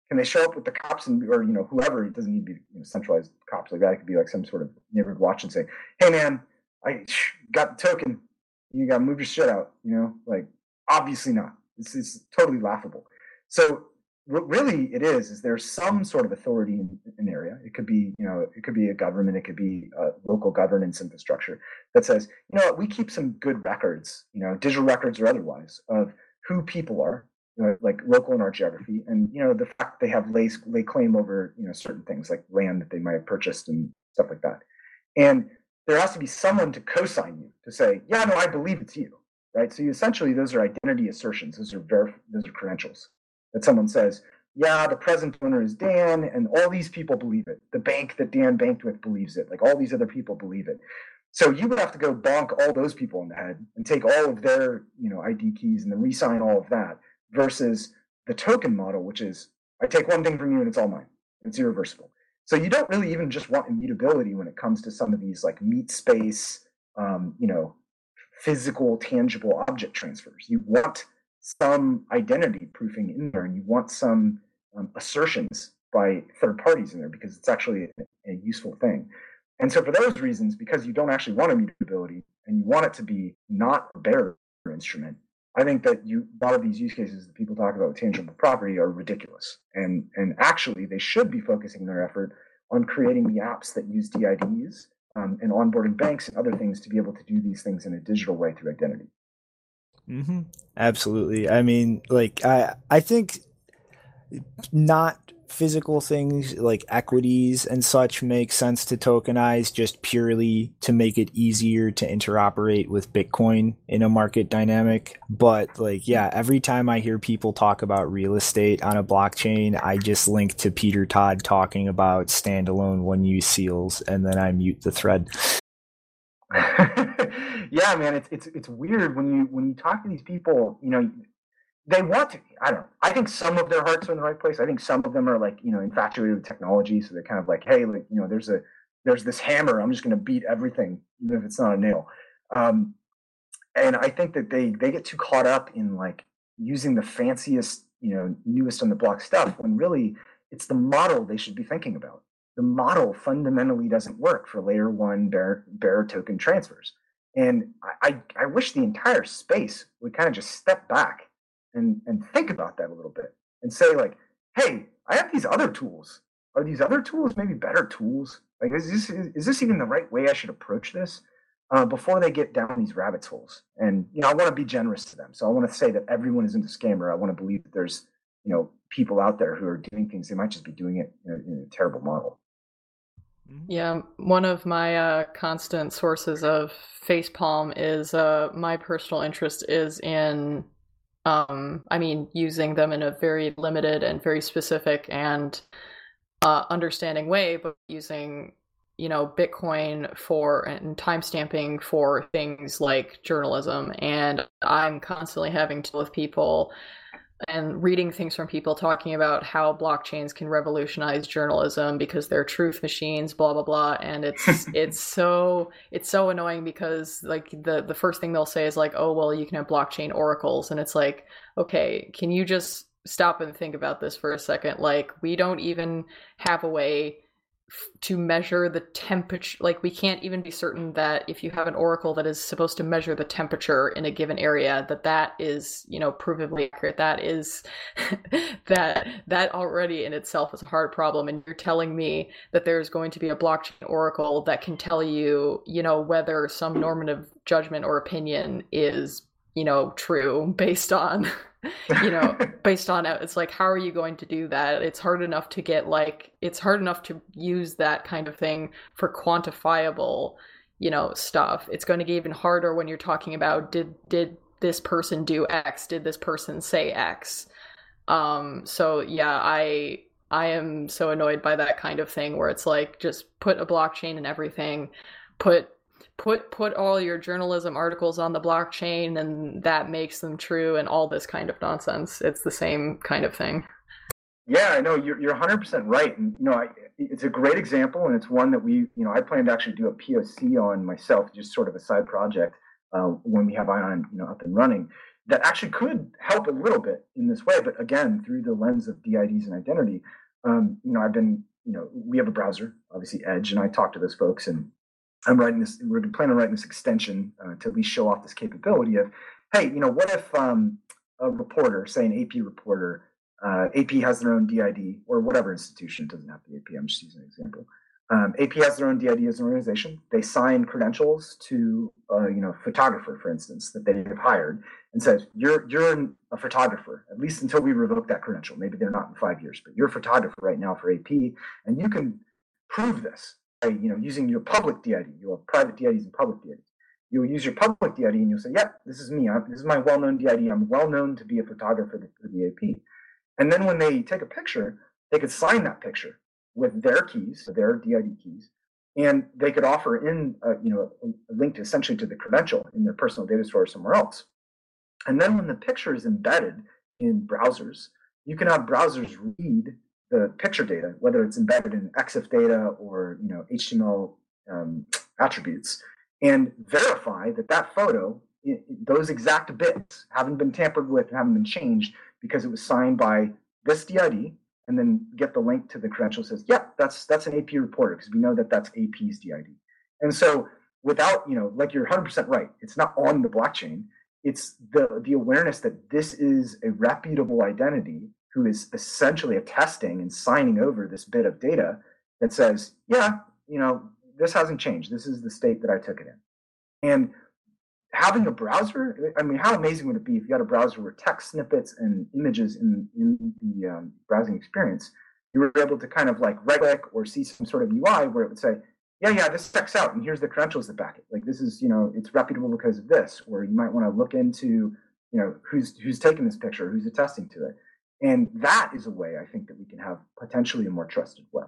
Can they show up with the cops and or you know whoever? It doesn't need to be you know, centralized cops like that. It could be like some sort of neighborhood watch and say, "Hey man, I got the token. You got to move your shit out." You know, like obviously not. This is totally laughable. So what really it is is there's some sort of authority in an area. It could be you know it could be a government. It could be a local governance infrastructure that says, you know what, we keep some good records, you know, digital records or otherwise, of who people are. Like local in our geography, and you know the fact they have lay, lay claim over you know certain things like land that they might have purchased and stuff like that, and there has to be someone to co-sign you to say, yeah, no, I believe it's you, right? So you, essentially, those are identity assertions. Those are verif- those are credentials that someone says, yeah, the present owner is Dan, and all these people believe it. The bank that Dan banked with believes it. Like all these other people believe it. So you would have to go bonk all those people in the head and take all of their you know I D keys and then re-sign all of that. Versus the token model, which is I take one thing from you and it's all mine. It's irreversible. So you don't really even just want immutability when it comes to some of these like meat space, um, you know, physical, tangible object transfers. You want some identity proofing in there, and you want some um, assertions by third parties in there because it's actually a, a useful thing. And so for those reasons, because you don't actually want immutability and you want it to be not a bearer instrument, I think that you, a lot of these use cases that people talk about with tangible property are ridiculous. And, and actually, they should be focusing their effort on creating the apps that use D I Ds um, and onboarding banks and other things to be able to do these things in a digital way through identity.
Mm-hmm. Absolutely. I mean, like, I, I think not physical things like equities and such make sense to tokenize just purely to make it easier to interoperate with Bitcoin in a market dynamic. But like, yeah, every time I hear people talk about real estate on a blockchain, I just link to Peter Todd talking about standalone one-use seals, and then I mute the thread.
Yeah, man, it's it's it's weird when you when you talk to these people, you know, they want to, I don't know. I think some of their hearts are in the right place. I think some of them are like, you know, infatuated with technology. So they're kind of like, hey, like, you know, there's a, there's this hammer. I'm just going to beat everything, even if it's not a nail. Um, and I think that they, they get too caught up in like using the fanciest, you know, newest on the block stuff when really it's the model they should be thinking about. The model fundamentally doesn't work for layer one bearer, bearer token transfers. And I, I, I wish the entire space would kind of just step back and and think about that a little bit and say like, hey, I have these other tools. Are these other tools maybe better tools? Like, is this is this even the right way I should approach this uh, before they get down these rabbit holes? And you know, I want to be generous to them. So I want to say that everyone isn't a scammer. I want to believe that there's you know people out there who are doing things. They might just be doing it in a, in a terrible model.
Yeah, one of my uh, constant sources of facepalm is uh, my personal interest is in. Um, I mean, using them in a very limited and very specific and uh, understanding way, but using, you know, Bitcoin for and timestamping for things like journalism. And I'm constantly having to deal with people and reading things from people talking about how blockchains can revolutionize journalism because they're truth machines, blah blah blah. And it's it's so it's so annoying because like the the first thing they'll say is like, oh well, you can have blockchain oracles, and it's like, okay, can you just stop and think about this for a second? Like, we don't even have a way to measure the temperature. Like, we can't even be certain that if you have an oracle that is supposed to measure the temperature in a given area, that that is, you know, provably accurate. That is that that already in itself is a hard problem. And you're telling me that there's going to be a blockchain oracle that can tell you, you know, whether some normative judgment or opinion is, you know, true based on you know, based on it. It's like, how are you going to do that? It's hard enough to get like, it's hard enough to use that kind of thing for quantifiable, you know, stuff. It's going to get even harder when you're talking about, did, did this person do X? Did this person say X? Um, so yeah, I, I am so annoyed by that kind of thing where it's like, just put a blockchain in everything, put put put all your journalism articles on the blockchain and that makes them true and all this kind of nonsense. It's the same kind of thing.
Yeah, I know you're you're one hundred percent right. And you know, I, it's a great example, and it's one that we, you know, I plan to actually do a P O C on myself, just sort of a side project uh, when we have Ion, you know, up and running. that actually could help a little bit in this way. But again, through the lens of D I Ds and identity, um, you know, I've been, you know, we have a browser, obviously Edge, and I talk to those folks, and I'm writing this, we're planning on writing this extension uh, to at least show off this capability of, hey, you know, what if um, a reporter, say an A P reporter, uh, A P has their own D I D, or whatever institution, doesn't have to be A P, I'm just using an example. Um, A P has their own D I D as an organization. They sign credentials to, uh, you know, a photographer, for instance, that they have hired, and says, you're you're a photographer, at least until we revoke that credential. Maybe they're not in five years, but you're a photographer right now for A P, and you can prove this by, you know, using your public D I D. You have private D I Ds and public D I Ds. You'll use your public D I D, and you'll say, yeah, this is me. I'm, this is my well-known D I D. I'm well-known to be a photographer for the A P. And then when they take a picture, they could sign that picture with their keys, their D I D keys, and they could offer in, uh, you know, a, a link to essentially to the credential in their personal data store or somewhere else. And then when the picture is embedded in browsers, you can have browsers read the picture data, whether it's embedded in E X I F data or, you know, H T M L um, attributes, and verify that that photo, it, those exact bits haven't been tampered with, haven't been changed because it was signed by this D I D, and then get the link to the credential that says, yeah, that's that's an A P reporter, because we know that that's A P's D I D. And so without, you know, like you're one hundred percent right, it's not on the blockchain. It's the, the awareness that this is a reputable identity who is essentially attesting and signing over this bit of data that says, yeah, you know, this hasn't changed. This is the state that I took it in. And having a browser, I mean, how amazing would it be if you had a browser where text snippets and images in, in the um, browsing experience, you were able to kind of like right-click or see some sort of U I where it would say, yeah, yeah, this checks out, and here's the credentials that back it. Like, this is, you know, it's reputable because of this, or you might want to look into, you know, who's who's taking this picture, who's attesting to it. And that is a way I think that we can have potentially a more trusted web.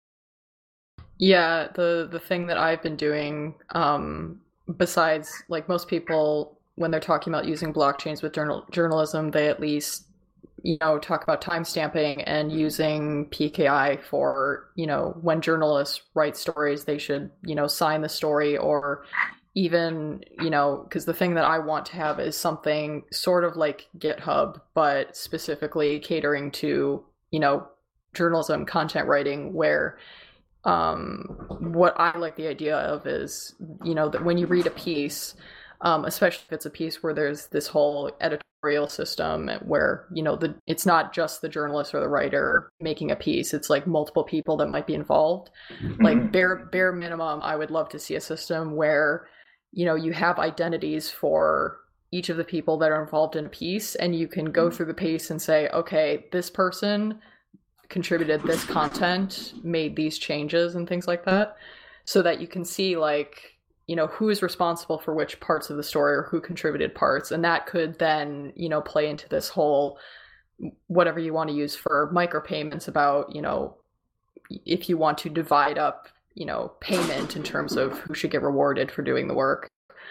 Yeah, the the thing that I've been doing, um, besides, like, most people, when they're talking about using blockchains with journal journalism, they at least, you know, talk about timestamping and using P K I for, you know, when journalists write stories, they should, you know, sign the story, or even, you know, because the thing that I want to have is something sort of like GitHub, but specifically catering to, you know, journalism, content writing, where um, what I like the idea of is, you know, that when you read a piece, um, especially if it's a piece where there's this whole editorial system where, you know, the it's not just the journalist or the writer making a piece, it's like multiple people that might be involved. Mm-hmm. Like bare bare minimum, I would love to see a system where, you know, you have identities for each of the people that are involved in a piece, and you can go through the piece and say, okay, this person contributed this content, made these changes and things like that, so that you can see, like, you know, who is responsible for which parts of the story, or who contributed parts. And that could then, you know, play into this whole, whatever you want to use for micropayments about, you know, if you want to divide up, you know, payment in terms of who should get rewarded for doing the work.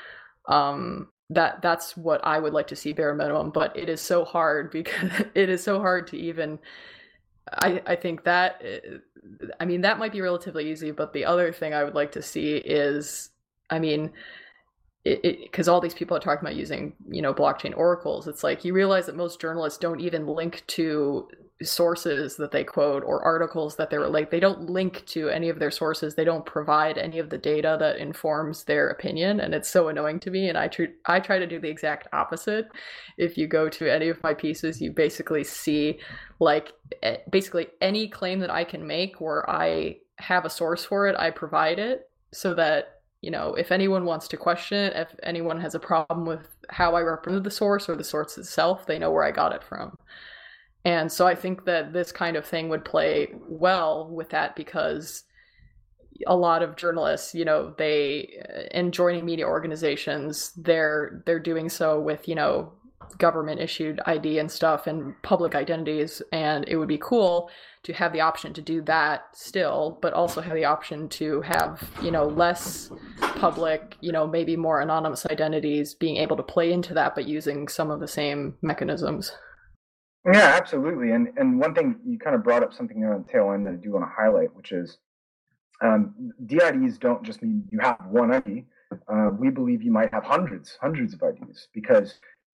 Um, that that's what I would like to see bare minimum, but it is so hard because it is so hard to even, I, I think that, I mean, that might be relatively easy, but the other thing I would like to see is, I mean, it because all these people are talking about using, you know, blockchain oracles. It's like, you realize that most journalists don't even link to sources that they quote or articles that they relate. They don't link to any of their sources. They don't provide any of the data that informs their opinion. And it's so annoying to me. And I, tr- I try to do the exact opposite. If you go to any of my pieces, you basically see, like, basically any claim that I can make where I have a source for it, I provide it, so that, you know, if anyone wants to question it, if anyone has a problem with how I represented the source or the source itself, they know where I got it from. And so I think that this kind of thing would play well with that, because a lot of journalists, you know, they, in joining media organizations, they're they're doing so with, you know, government issued I D and stuff and public identities. And it would be cool to have the option to do that still, but also have the option to have, you know, less public, you know, maybe more anonymous identities being able to play into that, but using some of the same mechanisms.
Yeah, absolutely. And and one thing, you kind of brought up something there on the tail end that I do want to highlight, which is um, D I Ds don't just mean you have one I D. Uh, we believe you might have hundreds, hundreds of I Ds, because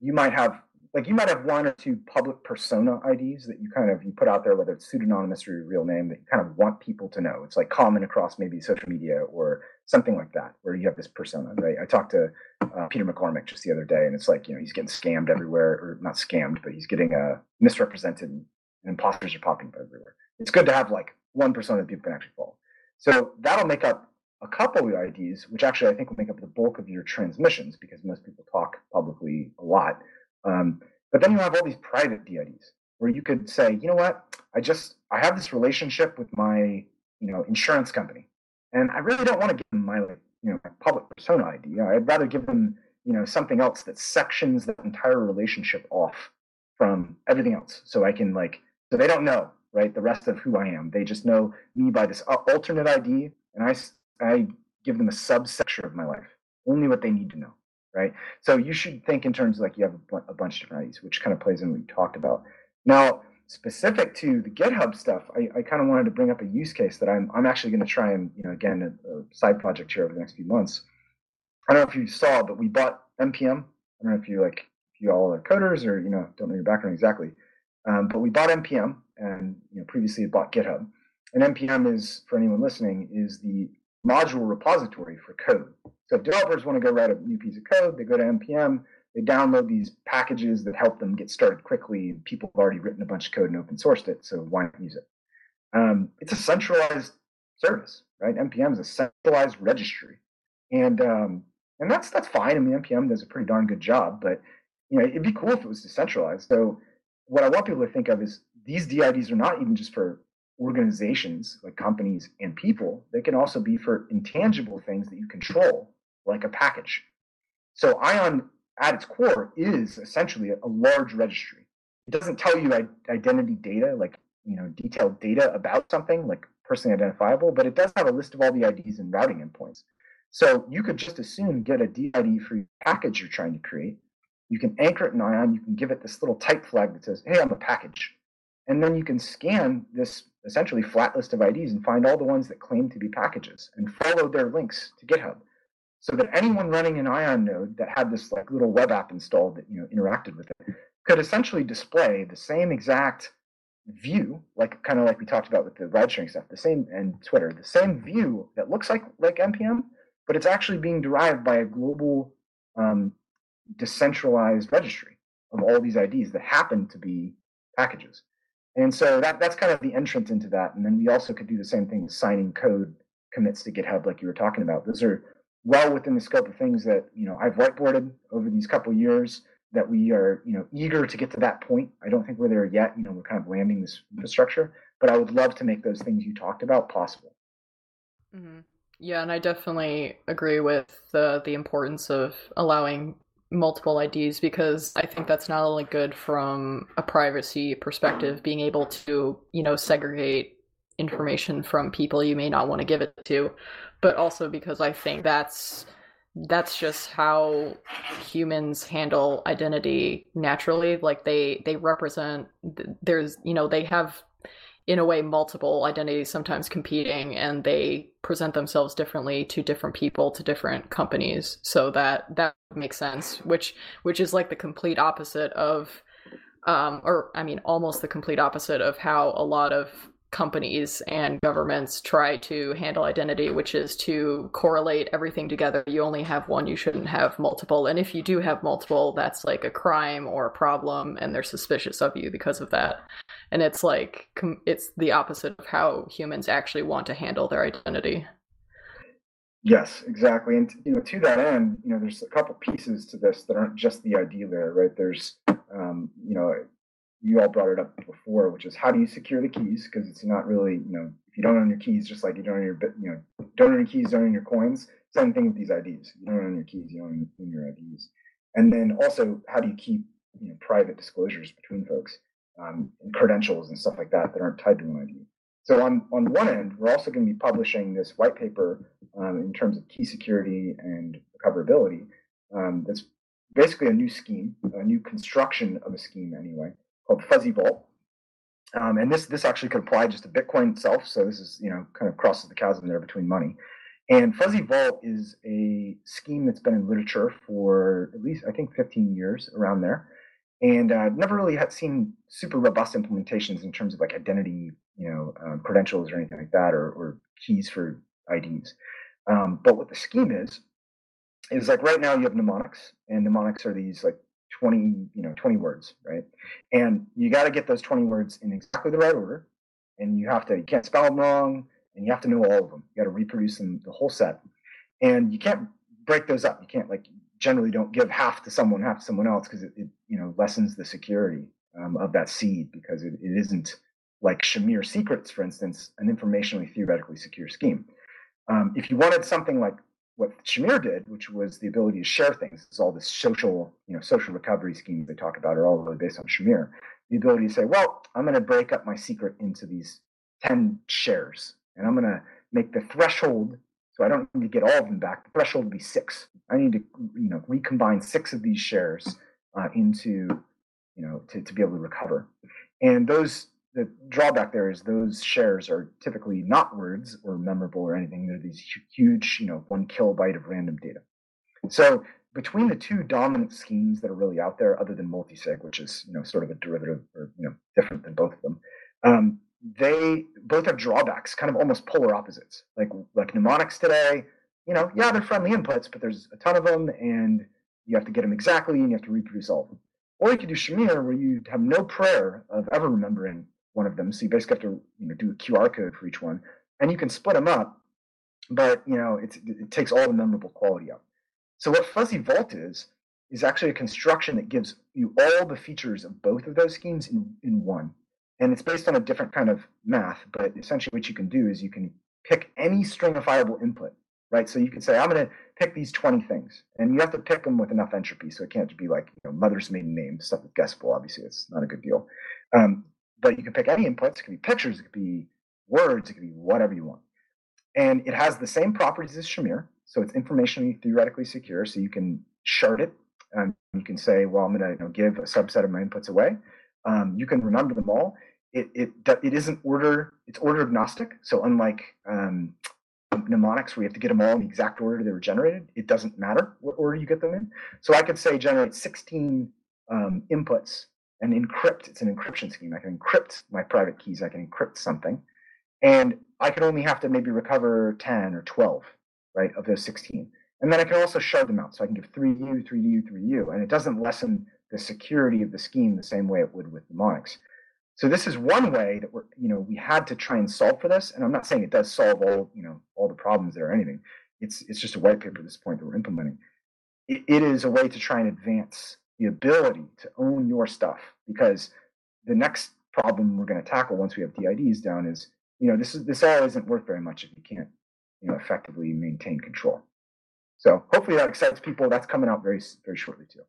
you might have like you might have one or two public persona I Ds that you kind of you put out there, whether it's pseudonymous or your real name, that you kind of want people to know. It's like common across maybe social media or something like that, where you have this persona, right? I talked to uh, Peter McCormick just the other day, and it's like, you know, he's getting scammed everywhere, or not scammed, but he's getting uh, misrepresented, and imposters are popping up everywhere. It's good to have like one persona that people can actually follow. So that'll make up a couple of I Ds, which actually I think will make up the bulk of your transmissions, because most people talk publicly a lot. Um, but then you have all these private D I Ds where you could say, you know what, I just I have this relationship with my you know insurance company, and I really don't want to give them my like you know my public persona I D. I'd rather give them you know something else that sections that entire relationship off from everything else, so I can like so they don't know right the rest of who I am. They just know me by this alternate I D, and I I give them a subsection of my life, only what they need to know. Right. So you should think in terms of like you have a, a bunch of different I Ds, which kind of plays in what you talked about. Now, specific to the GitHub stuff, I, I kind of wanted to bring up a use case that I'm I'm actually going to try and, you know, again, a, a side project here over the next few months. I don't know if you saw, but we bought N P M. I don't know if you like, if you all are coders or, you know, don't know your background exactly. Um, but we bought N P M, and, you know, previously bought GitHub. And N P M is, for anyone listening, is the module repository for code. So if developers want to go write a new piece of code, they go to N P M, they download these packages that help them get started quickly. People have already written a bunch of code and open sourced it, so why not use it? Um, it's a centralized service, right? N P M is a centralized registry, and um, and that's that's fine. I mean, N P M does a pretty darn good job, but you know, it'd be cool if it was decentralized. So what I want people to think of is these D I Ds are not even just for organizations like companies and people. They can also be for intangible things that you control, like a package. So Ion at its core is essentially a, a large registry. It doesn't tell you identity data, like you know detailed data about something like personally identifiable, but it does have a list of all the I Ds and routing endpoints. So you could just as soon get a D I D for your package you're trying to create. You can anchor it in Ion. You can give it this little type flag that says, hey, I'm a package. And then you can scan this essentially flat list of I Ds and find all the ones that claim to be packages and follow their links to GitHub, so that anyone running an Ion node that had this like little web app installed that you know interacted with it could essentially display the same exact view, like kind of like we talked about with the ride sharing stuff, the same and Twitter, the same view that looks like like N P M, but it's actually being derived by a global um, decentralized registry of all these I Ds that happen to be packages. And so that that's kind of the entrance into that. And then we also could do the same thing with signing code commits to GitHub, like you were talking about. Those are well within the scope of things that you know I've whiteboarded over these couple of years. That we are you know eager to get to that point. I don't think we're there yet. You know, we're kind of landing this infrastructure, but I would love to make those things you talked about possible.
Mm-hmm. Yeah, and I definitely agree with the the importance of allowing multiple I Ds, because I think that's not only good from a privacy perspective, being able to, you know, segregate information from people you may not want to give it to, but also because I think that's that's just how humans handle identity naturally. Like they they represent, there's, you know, they have in a way multiple identities sometimes competing, and they present themselves differently to different people, to different companies. So that that makes sense, which which is like the complete opposite of um or I mean almost the complete opposite of how a lot of companies and governments try to handle identity, which is to correlate everything together. You only have one, you shouldn't have multiple. And if you do have multiple, that's like a crime or a problem, and they're suspicious of you because of that. And it's like, it's the opposite of how humans actually want to handle their identity.
Yes, exactly. And you know, to that end, you know, there's a couple pieces to this that aren't just the I D layer, right? There's, um, you know, you all brought it up before, which is how do you secure the keys? Because it's not really, you know, if you don't own your keys, just like you don't own your, you know, don't own your keys, don't own your coins. Same thing with these I Ds. You don't own your keys, you don't own your I Ds. And then also, how do you keep, you know, private disclosures between folks, um, and credentials and stuff like that that aren't tied to an I D? So on, on one end, we're also going to be publishing this white paper um, in terms of key security and recoverability. Um, that's basically a new scheme, a new construction of a scheme anyway, called Fuzzy Vault. Um, and this this actually could apply just to Bitcoin itself. So this is, you know, kind of crosses the chasm there between money. And Fuzzy Vault is a scheme that's been in literature for at least, I think, fifteen years, around there. And uh, never really had seen super robust implementations in terms of like identity, you know, um, credentials or anything like that, or, or keys for I Ds. Um, but what the scheme is, is like right now you have mnemonics, and mnemonics are these like twenty, you know, twenty words, right? And you got to get those twenty words in exactly the right order, and you have to, you can't spell them wrong, and you have to know all of them. You got to reproduce them, the whole set, and you can't break those up. You can't like generally don't give half to someone, half to someone else, because it, it you know lessens the security um, of that seed, because it, it isn't like Shamir secrets, for instance, an informationally theoretically secure scheme. Um, if you wanted something like what Shamir did, which was the ability to share things, is all this social, you know, social recovery schemes they talk about are all really based on Shamir. The ability to say, well, I'm going to break up my secret into these ten shares, and I'm going to make the threshold, so I don't need to get all of them back. The threshold will be six. I need to, you know, recombine six of these shares uh, into, you know, to, to be able to recover. And those, the drawback there is those shares are typically not words or memorable or anything. They're these huge, you know, one kilobyte of random data. So between the two dominant schemes that are really out there, other than multisig, which is, you know, sort of a derivative or, you know, different than both of them, um, they both have drawbacks, kind of almost polar opposites. Like like mnemonics today, you know, yeah, they're friendly inputs, but there's a ton of them, and you have to get them exactly, and you have to reproduce all of them. Or you could do Shamir, where you have no prayer of ever remembering one of them. So you basically have to, you know, do a Q R code for each one, and you can split them up, but you know, it's, it takes all the memorable quality out. So what Fuzzy Vault is, is actually a construction that gives you all the features of both of those schemes in, in one. And it's based on a different kind of math, but essentially what you can do is you can pick any stringifiable input, right? So you can say, I'm going to pick these twenty things, and you have to pick them with enough entropy. So it can't be like, you know, mother's maiden name, stuff that's guessable. Obviously, it's not a good deal. Um, but you can pick any inputs. It could be pictures, it could be words, it could be whatever you want. And it has the same properties as Shamir. So it's informationally theoretically secure. So you can shard it. Um, you can say, well, I'm going to, you know, give a subset of my inputs away. Um, you can remember them all. It, it it isn't order, it's order agnostic. So unlike um, mnemonics, where you have to get them all in the exact order they were generated, it doesn't matter what order you get them in. So I could say generate sixteen um, inputs and encrypt. It's an encryption scheme. I can encrypt my private keys. I can encrypt something. And I can only have to maybe recover ten or twelve, right, of those sixteen. And then I can also shard them out. So I can give three U, three U, three U. And it doesn't lessen the security of the scheme the same way it would with mnemonics. So this is one way that we're, you know, we had to try and solve for this. And I'm not saying it does solve all, you know, all the problems there or anything. It's it's just a white paper at this point that we're implementing. It, it is a way to try and advance the ability to own your stuff, because the next problem we're going to tackle once we have D I Ds down is, you know, this is this all isn't worth very much if you can't, you know, effectively maintain control. So hopefully that excites people. That's coming out very very shortly too.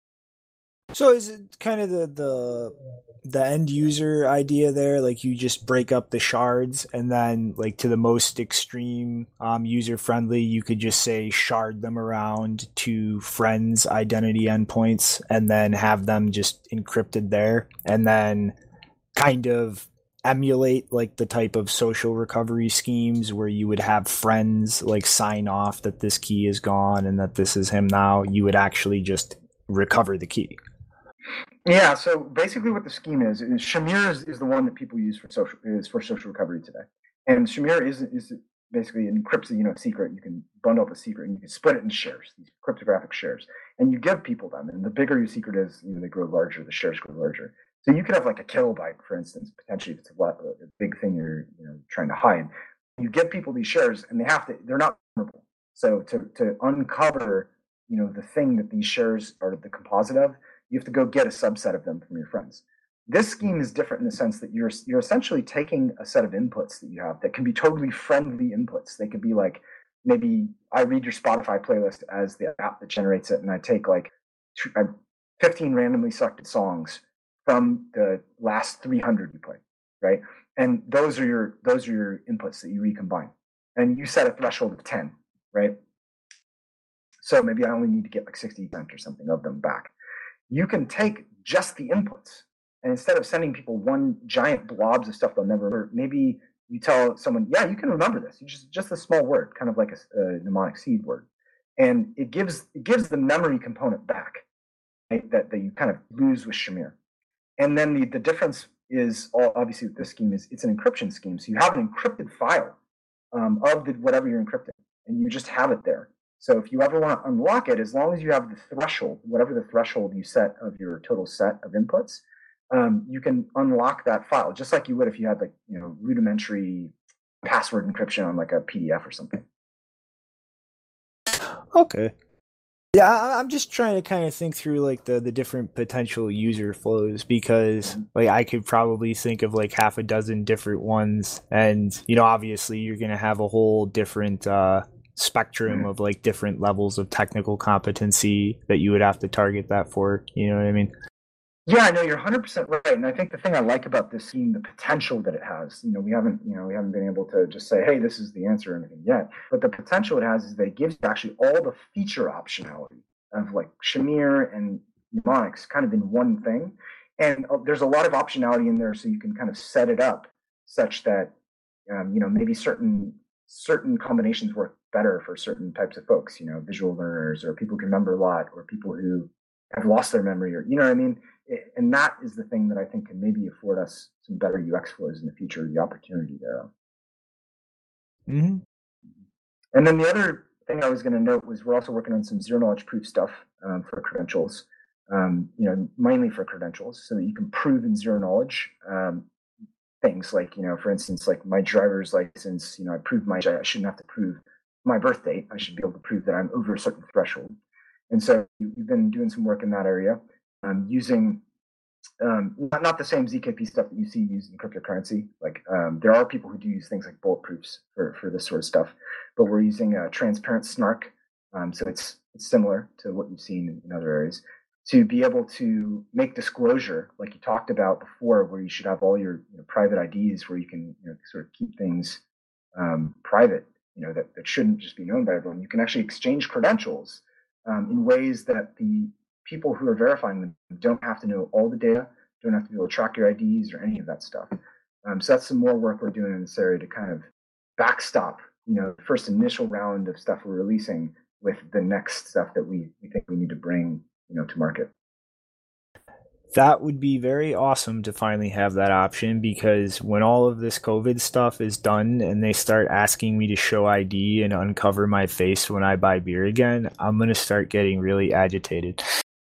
So is it kind of the the the end user idea there? Like you just break up the shards, and then like to the most extreme um, user friendly, you could just say shard them around to friends' identity endpoints, and then have them just encrypted there, and then kind of emulate like the type of social recovery schemes where you would have friends like sign off that this key is gone and that this is him now. You would actually just recover the key.
Yeah, so basically what the scheme is, is Shamir is, is the one that people use for social is for social recovery today. And Shamir is is basically it encrypts a, you know, secret. You can bundle up a secret and you can split it in shares, these cryptographic shares. And you give people them. And the bigger your secret is, you know, they grow larger, the shares grow larger. So you could have like a kilobyte, for instance, potentially if it's a, a big thing you're, you know, trying to hide. You give people these shares and they have to, they're not memorable. So to to uncover, you know, the thing that these shares are the composite of, you have to go get a subset of them from your friends. This scheme is different in the sense that you're you're essentially taking a set of inputs that you have that can be totally friendly inputs. They could be like, maybe I read your Spotify playlist as the app that generates it, and I take like fifteen randomly selected songs from the last three hundred you played, right? And those are your those are your inputs that you recombine. And you set a threshold of ten, right? So maybe I only need to get like sixty percent or something of them back. You can take just the inputs, and instead of sending people one giant blobs of stuff they'll never, maybe you tell someone, yeah, you can remember this. You just just a small word, kind of like a, a mnemonic seed word, and it gives it gives the memory component back, right, that that you kind of lose with Shamir. And then the the difference is all, obviously with this scheme is it's an encryption scheme. So you have an encrypted file um, of the, whatever you're encrypting, and you just have it there. So if you ever want to unlock it, as long as you have the threshold, whatever the threshold you set of your total set of inputs, um, you can unlock that file just like you would if you had like you know rudimentary password encryption on like a P D F or something.
Okay. Yeah, I- I'm just trying to kind of think through like the, the different potential user flows because like I could probably think of like half a dozen different ones, and you know obviously you're gonna have a whole different uh, spectrum of like different levels of technical competency that you would have to target that for. You know what I mean?
Yeah, I know you're one hundred percent right, and I think the thing I like about this scheme, the potential that it has. You know, we haven't, you know, we haven't been able to just say, "Hey, this is the answer" or anything yet. But the potential it has is that it gives you actually all the feature optionality of like Shamir and mnemonics kind of in one thing, and uh, there's a lot of optionality in there, so you can kind of set it up such that, um, you know, maybe certain certain combinations work better for certain types of folks. You know, visual learners or people who can remember a lot, or people who have lost their memory, or you know what I mean. And that is the thing that I think can maybe afford us some better U X flows in the future, the opportunity there.
Mm-hmm.
And then the other thing I was going to note was we're also working on some zero knowledge proof stuff um, for credentials, um, you know, mainly for credentials, so that you can prove in zero knowledge um, things like, you know, for instance, like my driver's license, you know, I proved my, I shouldn't have to prove my birth date. I should be able to prove that I'm over a certain threshold. And so we've been doing some work in that area. Um, using um, not, not the same Z K P stuff that you see used in cryptocurrency. Like um, there are people who do use things like bulletproofs for, for this sort of stuff, but we're using a transparent snark. Um, so it's, it's similar to what you've seen in, in other areas to be able to make disclosure, like you talked about before, where you should have all your you know, private I Ds where you can you know, sort of keep things um, private, you know, that, that shouldn't just be known by everyone. You can actually exchange credentials um, in ways that the people who are verifying them don't have to know all the data, don't have to be able to track your I Ds or any of that stuff. Um, so that's some more work we're doing in this area to kind of backstop, you know, the first initial round of stuff we're releasing with the next stuff that we, we think we need to bring, you know, to market.
That would be very awesome to finally have that option, because when all of this COVID stuff is done and they start asking me to show I D and uncover my face when I buy beer again, I'm going to start getting really agitated.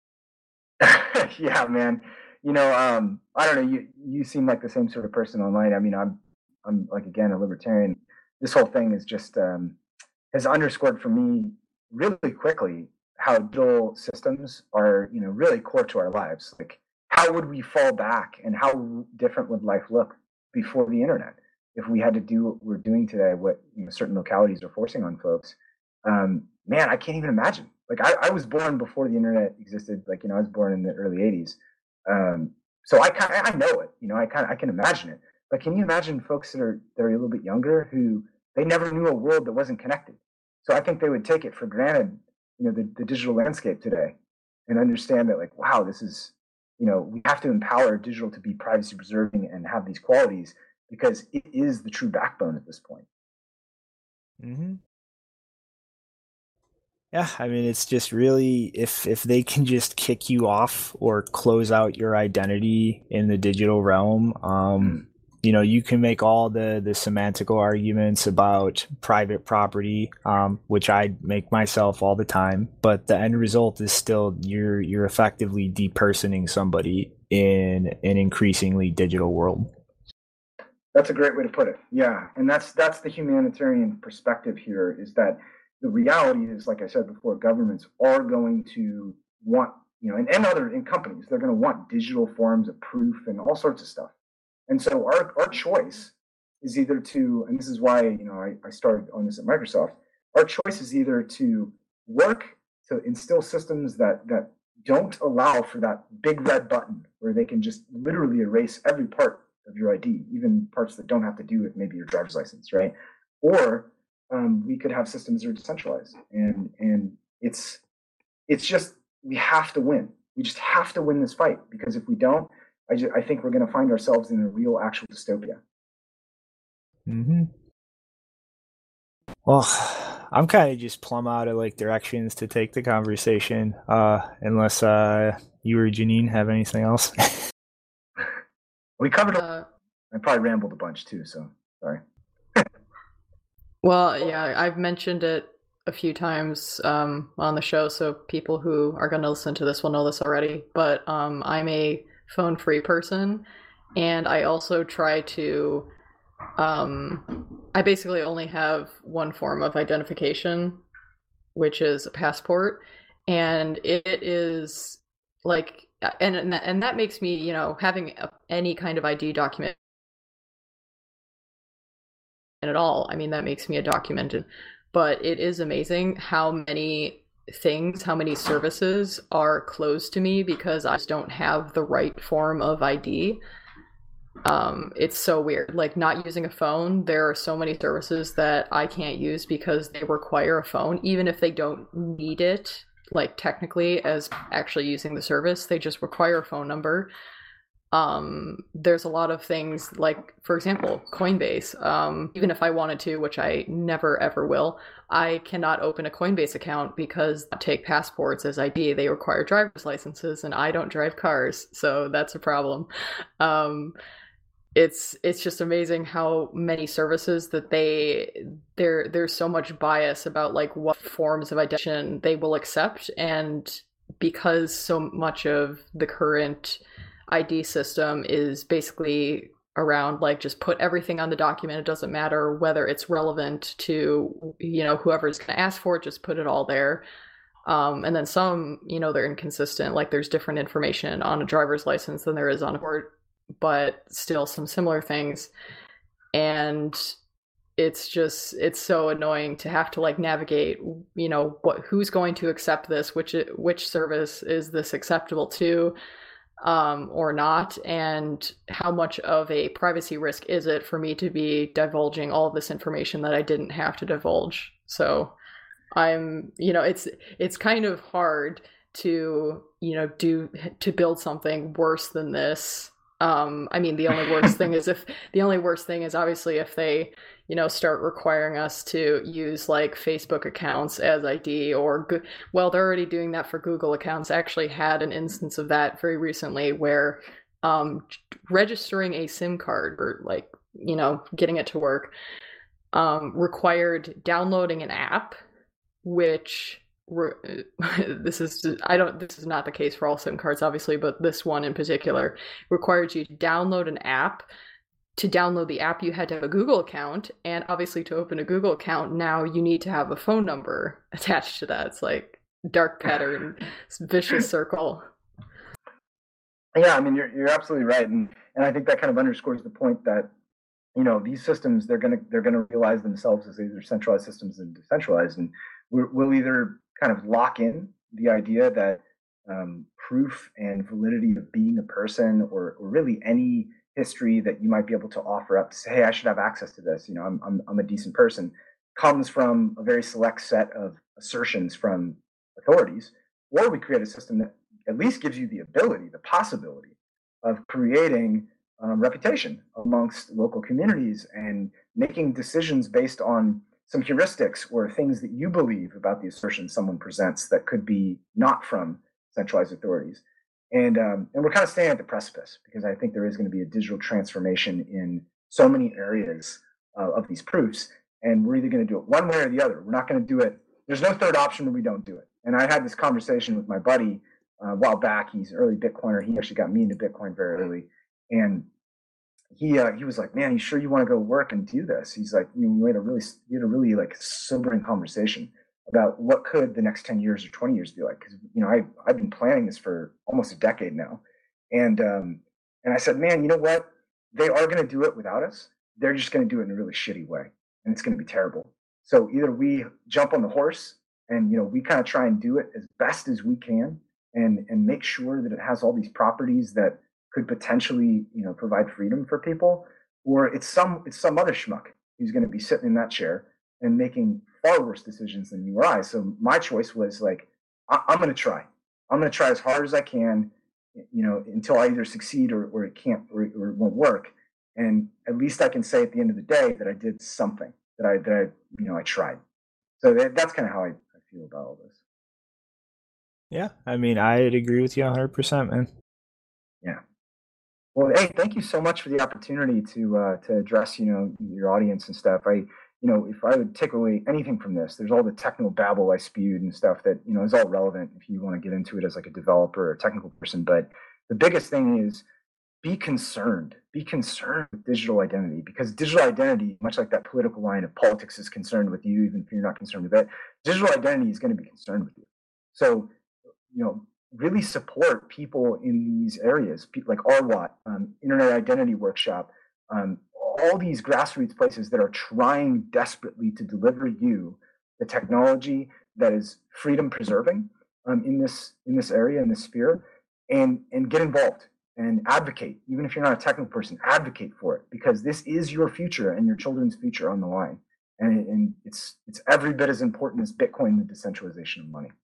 Yeah, man. You know, um, I don't know. You you seem like the same sort of person online. I mean, I'm I'm like again a libertarian. This whole thing is just um, has underscored for me really quickly how digital systems are, you know, really core to our lives. Like, how would we fall back, and how different would life look before the internet if we had to do what we're doing today? What you know, certain localities are forcing on folks. Um, man, I can't even imagine. Like I, I was born before the internet existed. Like, you know, I was born in the early eighties. Um, so I kind I know it, you know, I kind of, I can imagine it. But can you imagine folks that are, that are a little bit younger who they never knew a world that wasn't connected? So I think they would take it for granted, you know, the, the digital landscape today, and understand that like, wow, this is, you know, we have to empower digital to be privacy preserving and have these qualities, because it is the true backbone at this point.
Mm-hmm. Yeah, I mean, it's just really, if if they can just kick you off or close out your identity in the digital realm, um, you know, you can make all the the semantical arguments about private property, um, which I make myself all the time, but the end result is still you're you're effectively depersoning somebody in an increasingly digital world.
That's a great way to put it. Yeah, and that's that's the humanitarian perspective here, is that the reality is, like I said before, governments are going to want, you know, and, and other in companies, they're going to want digital forms of proof and all sorts of stuff. And so our, our choice is either to, and this is why, you know, I, I started on this at Microsoft, our choice is either to work to instill systems that that don't allow for that big red button where they can just literally erase every part of your I D, even parts that don't have to do with maybe your driver's license, right? Or um, we could have systems that are decentralized, and and it's it's just, we have to win. We just have to win this fight, because if we don't, I just, I think we're going to find ourselves in a real, actual dystopia.
Mm-hmm. Well, I'm kind of just plumb out of like directions to take the conversation. Uh, unless uh, you or Janine have anything else.
We covered.
Uh,
I probably rambled a bunch too, so sorry.
well, yeah, I've mentioned it a few times um, on the show, so people who are going to listen to this will know this already. But um, I'm a phone-free person, and I also try to. Um, I basically only have one form of identification, which is a passport, and it is like, and and that, and that makes me, you know, having a, any kind of I D document at all. I mean, that makes me a documented. But it is amazing how many things, how many services are closed to me because I just don't have the right form of I D. Um, it's so weird. Like not using a phone, there are so many services that I can't use because they require a phone, even if they don't need it, like technically as actually using the service, they just require a phone number. Um, there's a lot of things like, for example, Coinbase. Um, even if I wanted to, which I never ever will, I cannot open a Coinbase account because they take passports as I D. They require driver's licenses, and I don't drive cars, so that's a problem. Um, it's it's just amazing how many services that they there there's so much bias about like what forms of identification they will accept, and because so much of the current I D system is basically around like just put everything on the document. It doesn't matter whether it's relevant to, you know, whoever's going to ask for it, just put it all there. Um, and then some, you know, they're inconsistent. Like there's different information on a driver's license than there is on a board, but still some similar things. And it's just, it's so annoying to have to like navigate, you know, what, who's going to accept this, which, which service is this acceptable to, um, or not, and how much of a privacy risk is it for me to be divulging all of this information that I didn't have to divulge. So I'm, you know, it's, it's kind of hard to, you know, do, to build something worse than this. Um, I mean, the only worst thing is if the only worst thing is obviously if they, you know, start requiring us to use like Facebook accounts as I D or, well, they're already doing that for Google accounts. I actually had an instance of that very recently where um, registering a SIM card or like, you know, getting it to work um, required downloading an app, which this is I don't this is not the case for all SIM cards obviously, but this one in particular required you to download an app. To download the app you had to have a Google account, and obviously to open a Google account now you need to have a phone number attached to that. It's like dark pattern, vicious circle.
Yeah, I mean you're you're absolutely right, and and I think that kind of underscores the point that, you know, these systems they're gonna they're gonna realize themselves as either centralized systems and decentralized, and we're, we'll either kind of lock in the idea that um, proof and validity of being a person, or, or really any history that you might be able to offer up to say, hey, I should have access to this. You know, I'm I'm, I'm a decent person, comes from a very select set of assertions from authorities, or we create a system that at least gives you the ability, the possibility of creating um, reputation amongst local communities and making decisions based on some heuristics or things that you believe about the assertion someone presents that could be not from centralized authorities. And um, and we're kind of staying at the precipice because I think there is going to be a digital transformation in so many areas uh, of these proofs. And we're either going to do it one way or the other. We're not going to do it. There's no third option when we don't do it. And I had this conversation with my buddy uh, a while back. He's an early Bitcoiner. He actually got me into Bitcoin very early. And he uh, he was like, man, you sure you want to go work and do this? He's like, you know, we had a really we had a really like sobering conversation about what could the next ten years or twenty years be like, because you know I I've been planning this for almost a decade now, and um and I said, man, you know what? They are going to do it without us. They're just going to do it in a really shitty way, and it's going to be terrible. So either we jump on the horse and you know we kind of try and do it as best as we can, and and make sure that it has all these properties that could potentially, you know, provide freedom for people, or it's some it's some other schmuck who's going to be sitting in that chair and making far worse decisions than you or I. So my choice was like, I, I'm going to try. I'm going to try as hard as I can, you know, until I either succeed or, or it can't or, or it won't work. And at least I can say at the end of the day that I did something, that I, that I, you know, I tried. So that, that's kind of how I, I feel about all this.
Yeah, I mean, I'd agree with you one hundred percent, man.
Yeah. Well, hey, thank you so much for the opportunity to uh, to address, you know, your audience and stuff. I, you know, if I would take away anything from this, there's all the technical babble I spewed and stuff that, you know, is all relevant if you want to get into it as like a developer or a technical person. But the biggest thing is be concerned. Be concerned with digital identity, because digital identity, much like that political line of politics is concerned with you, even if you're not concerned with it, digital identity is going to be concerned with you. So, you know, really support people in these areas, people like R W A T, um, Internet Identity Workshop, um, all these grassroots places that are trying desperately to deliver you the technology that is freedom preserving um, in this in this area, in this sphere, and and get involved and advocate. Even if you're not a technical person, advocate for it, because this is your future and your children's future on the line, and, and it's it's every bit as important as Bitcoin and the decentralization of money.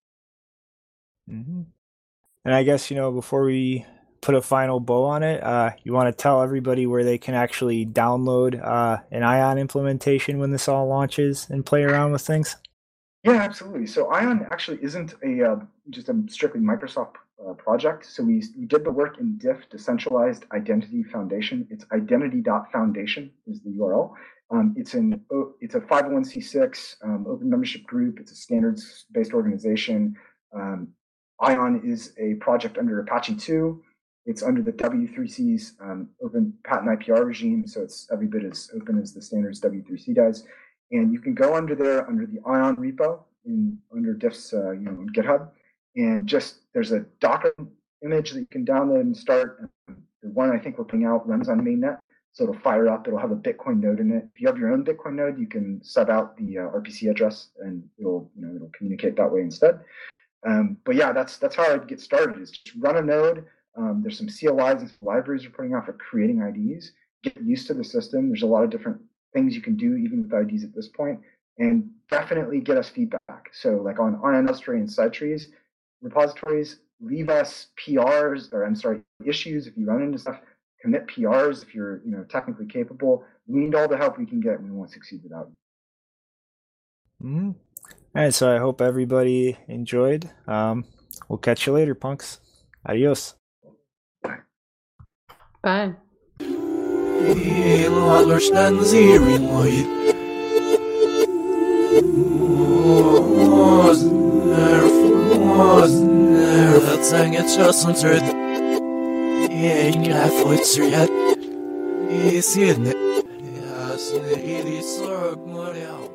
Mm-hmm. And I guess, you know, before we put a final bow on it, uh, you want to tell everybody where they can actually download uh, an Ion implementation when this all launches and play around with things?
Yeah, absolutely. So Ion actually isn't a uh, just a strictly Microsoft uh, project. So we, we did the work in D I F, Decentralized Identity Foundation. It's identity dot foundation is the U R L. Um, it's an it's a five oh one c six um, open membership group. It's a standards-based organization. Um, Ion is a project under Apache two. It's under the W three C's um, open patent I P R regime, so it's every bit as open as the standards W three C does. And you can go under there under the Ion repo in under D I F's uh, you know in GitHub, and just there's a Docker image that you can download and start. The one I think we're putting out runs on mainnet, so it'll fire up. It'll have a Bitcoin node in it. If you have your own Bitcoin node, you can sub out the uh, R P C address, and it'll you know it'll communicate that way instead. Um, but yeah, that's that's how I'd get started. Is just run a node. Um, there's some C L Is and some libraries we're putting out for creating I Ds. Get used to the system. There's a lot of different things you can do even with I Ds at this point, and definitely get us feedback. So like on Ion Registry and SideTrees repositories, leave us P Rs, or I'm sorry, issues if you run into stuff. Commit P Rs if you're you know technically capable. We need all the help we can get. We won't succeed without you.
Mm-hmm. All right, so I hope everybody enjoyed. Um, we'll catch you later, punks. Adios.
Bye.
Yes, it is so good.